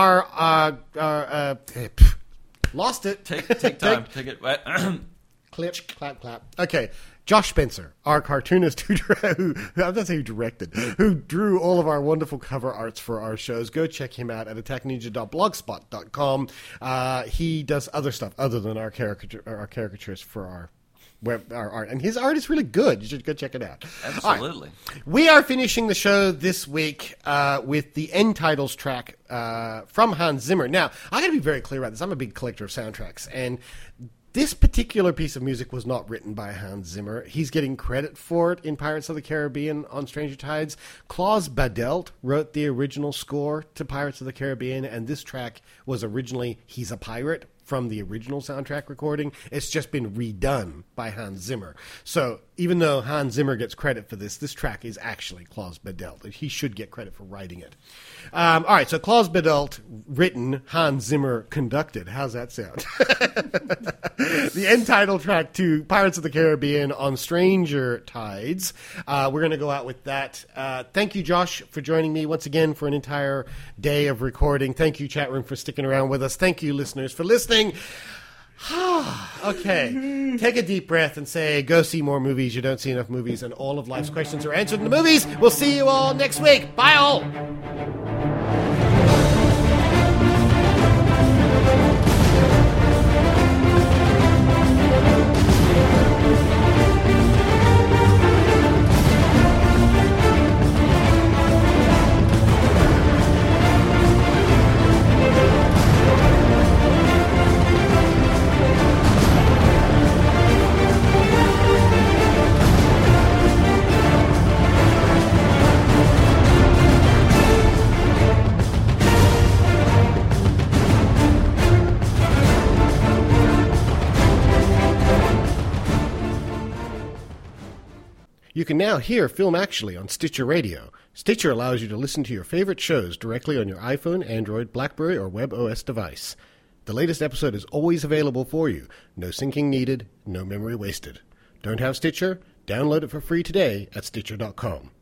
lost it. Take time. Take it. Clip, clap, clap. Okay. Josh Spencer, our cartoonist who drew all of our wonderful cover arts for our shows. Go check him out at attackninja.blogspot.com. He does other stuff other than our caricatures for our art, and his art is really good. You should go check it out. Absolutely. Right. We are finishing the show this week with the end titles track from Hans Zimmer. Now, I got to be very clear about this. I'm a big collector of soundtracks, and this particular piece of music was not written by Hans Zimmer. He's getting credit for it in Pirates of the Caribbean on Stranger Tides. Klaus Badelt wrote the original score to Pirates of the Caribbean, and this track was originally He's a Pirate from the original soundtrack recording. It's just been redone by Hans Zimmer. So even though Hans Zimmer gets credit for this track is actually Klaus Badelt. He should get credit for writing it. All right, so Klaus Badelt written, Hans Zimmer conducted. How's that sound? The end title track to Pirates of the Caribbean on Stranger Tides. We're going to go out with that. Thank you, Josh, for joining me once again for an entire day of recording. Thank you, chat room, for sticking around with us. Thank you, listeners, for listening. Okay, take a deep breath and say, go see more movies. You don't see enough movies, and all of life's questions are answered in the movies. We'll see you all next week. Bye all. You can now hear Film Actually on Stitcher Radio. Stitcher allows you to listen to your favorite shows directly on your iPhone, Android, BlackBerry, or WebOS device. The latest episode is always available for you. No syncing needed, no memory wasted. Don't have Stitcher? Download it for free today at Stitcher.com.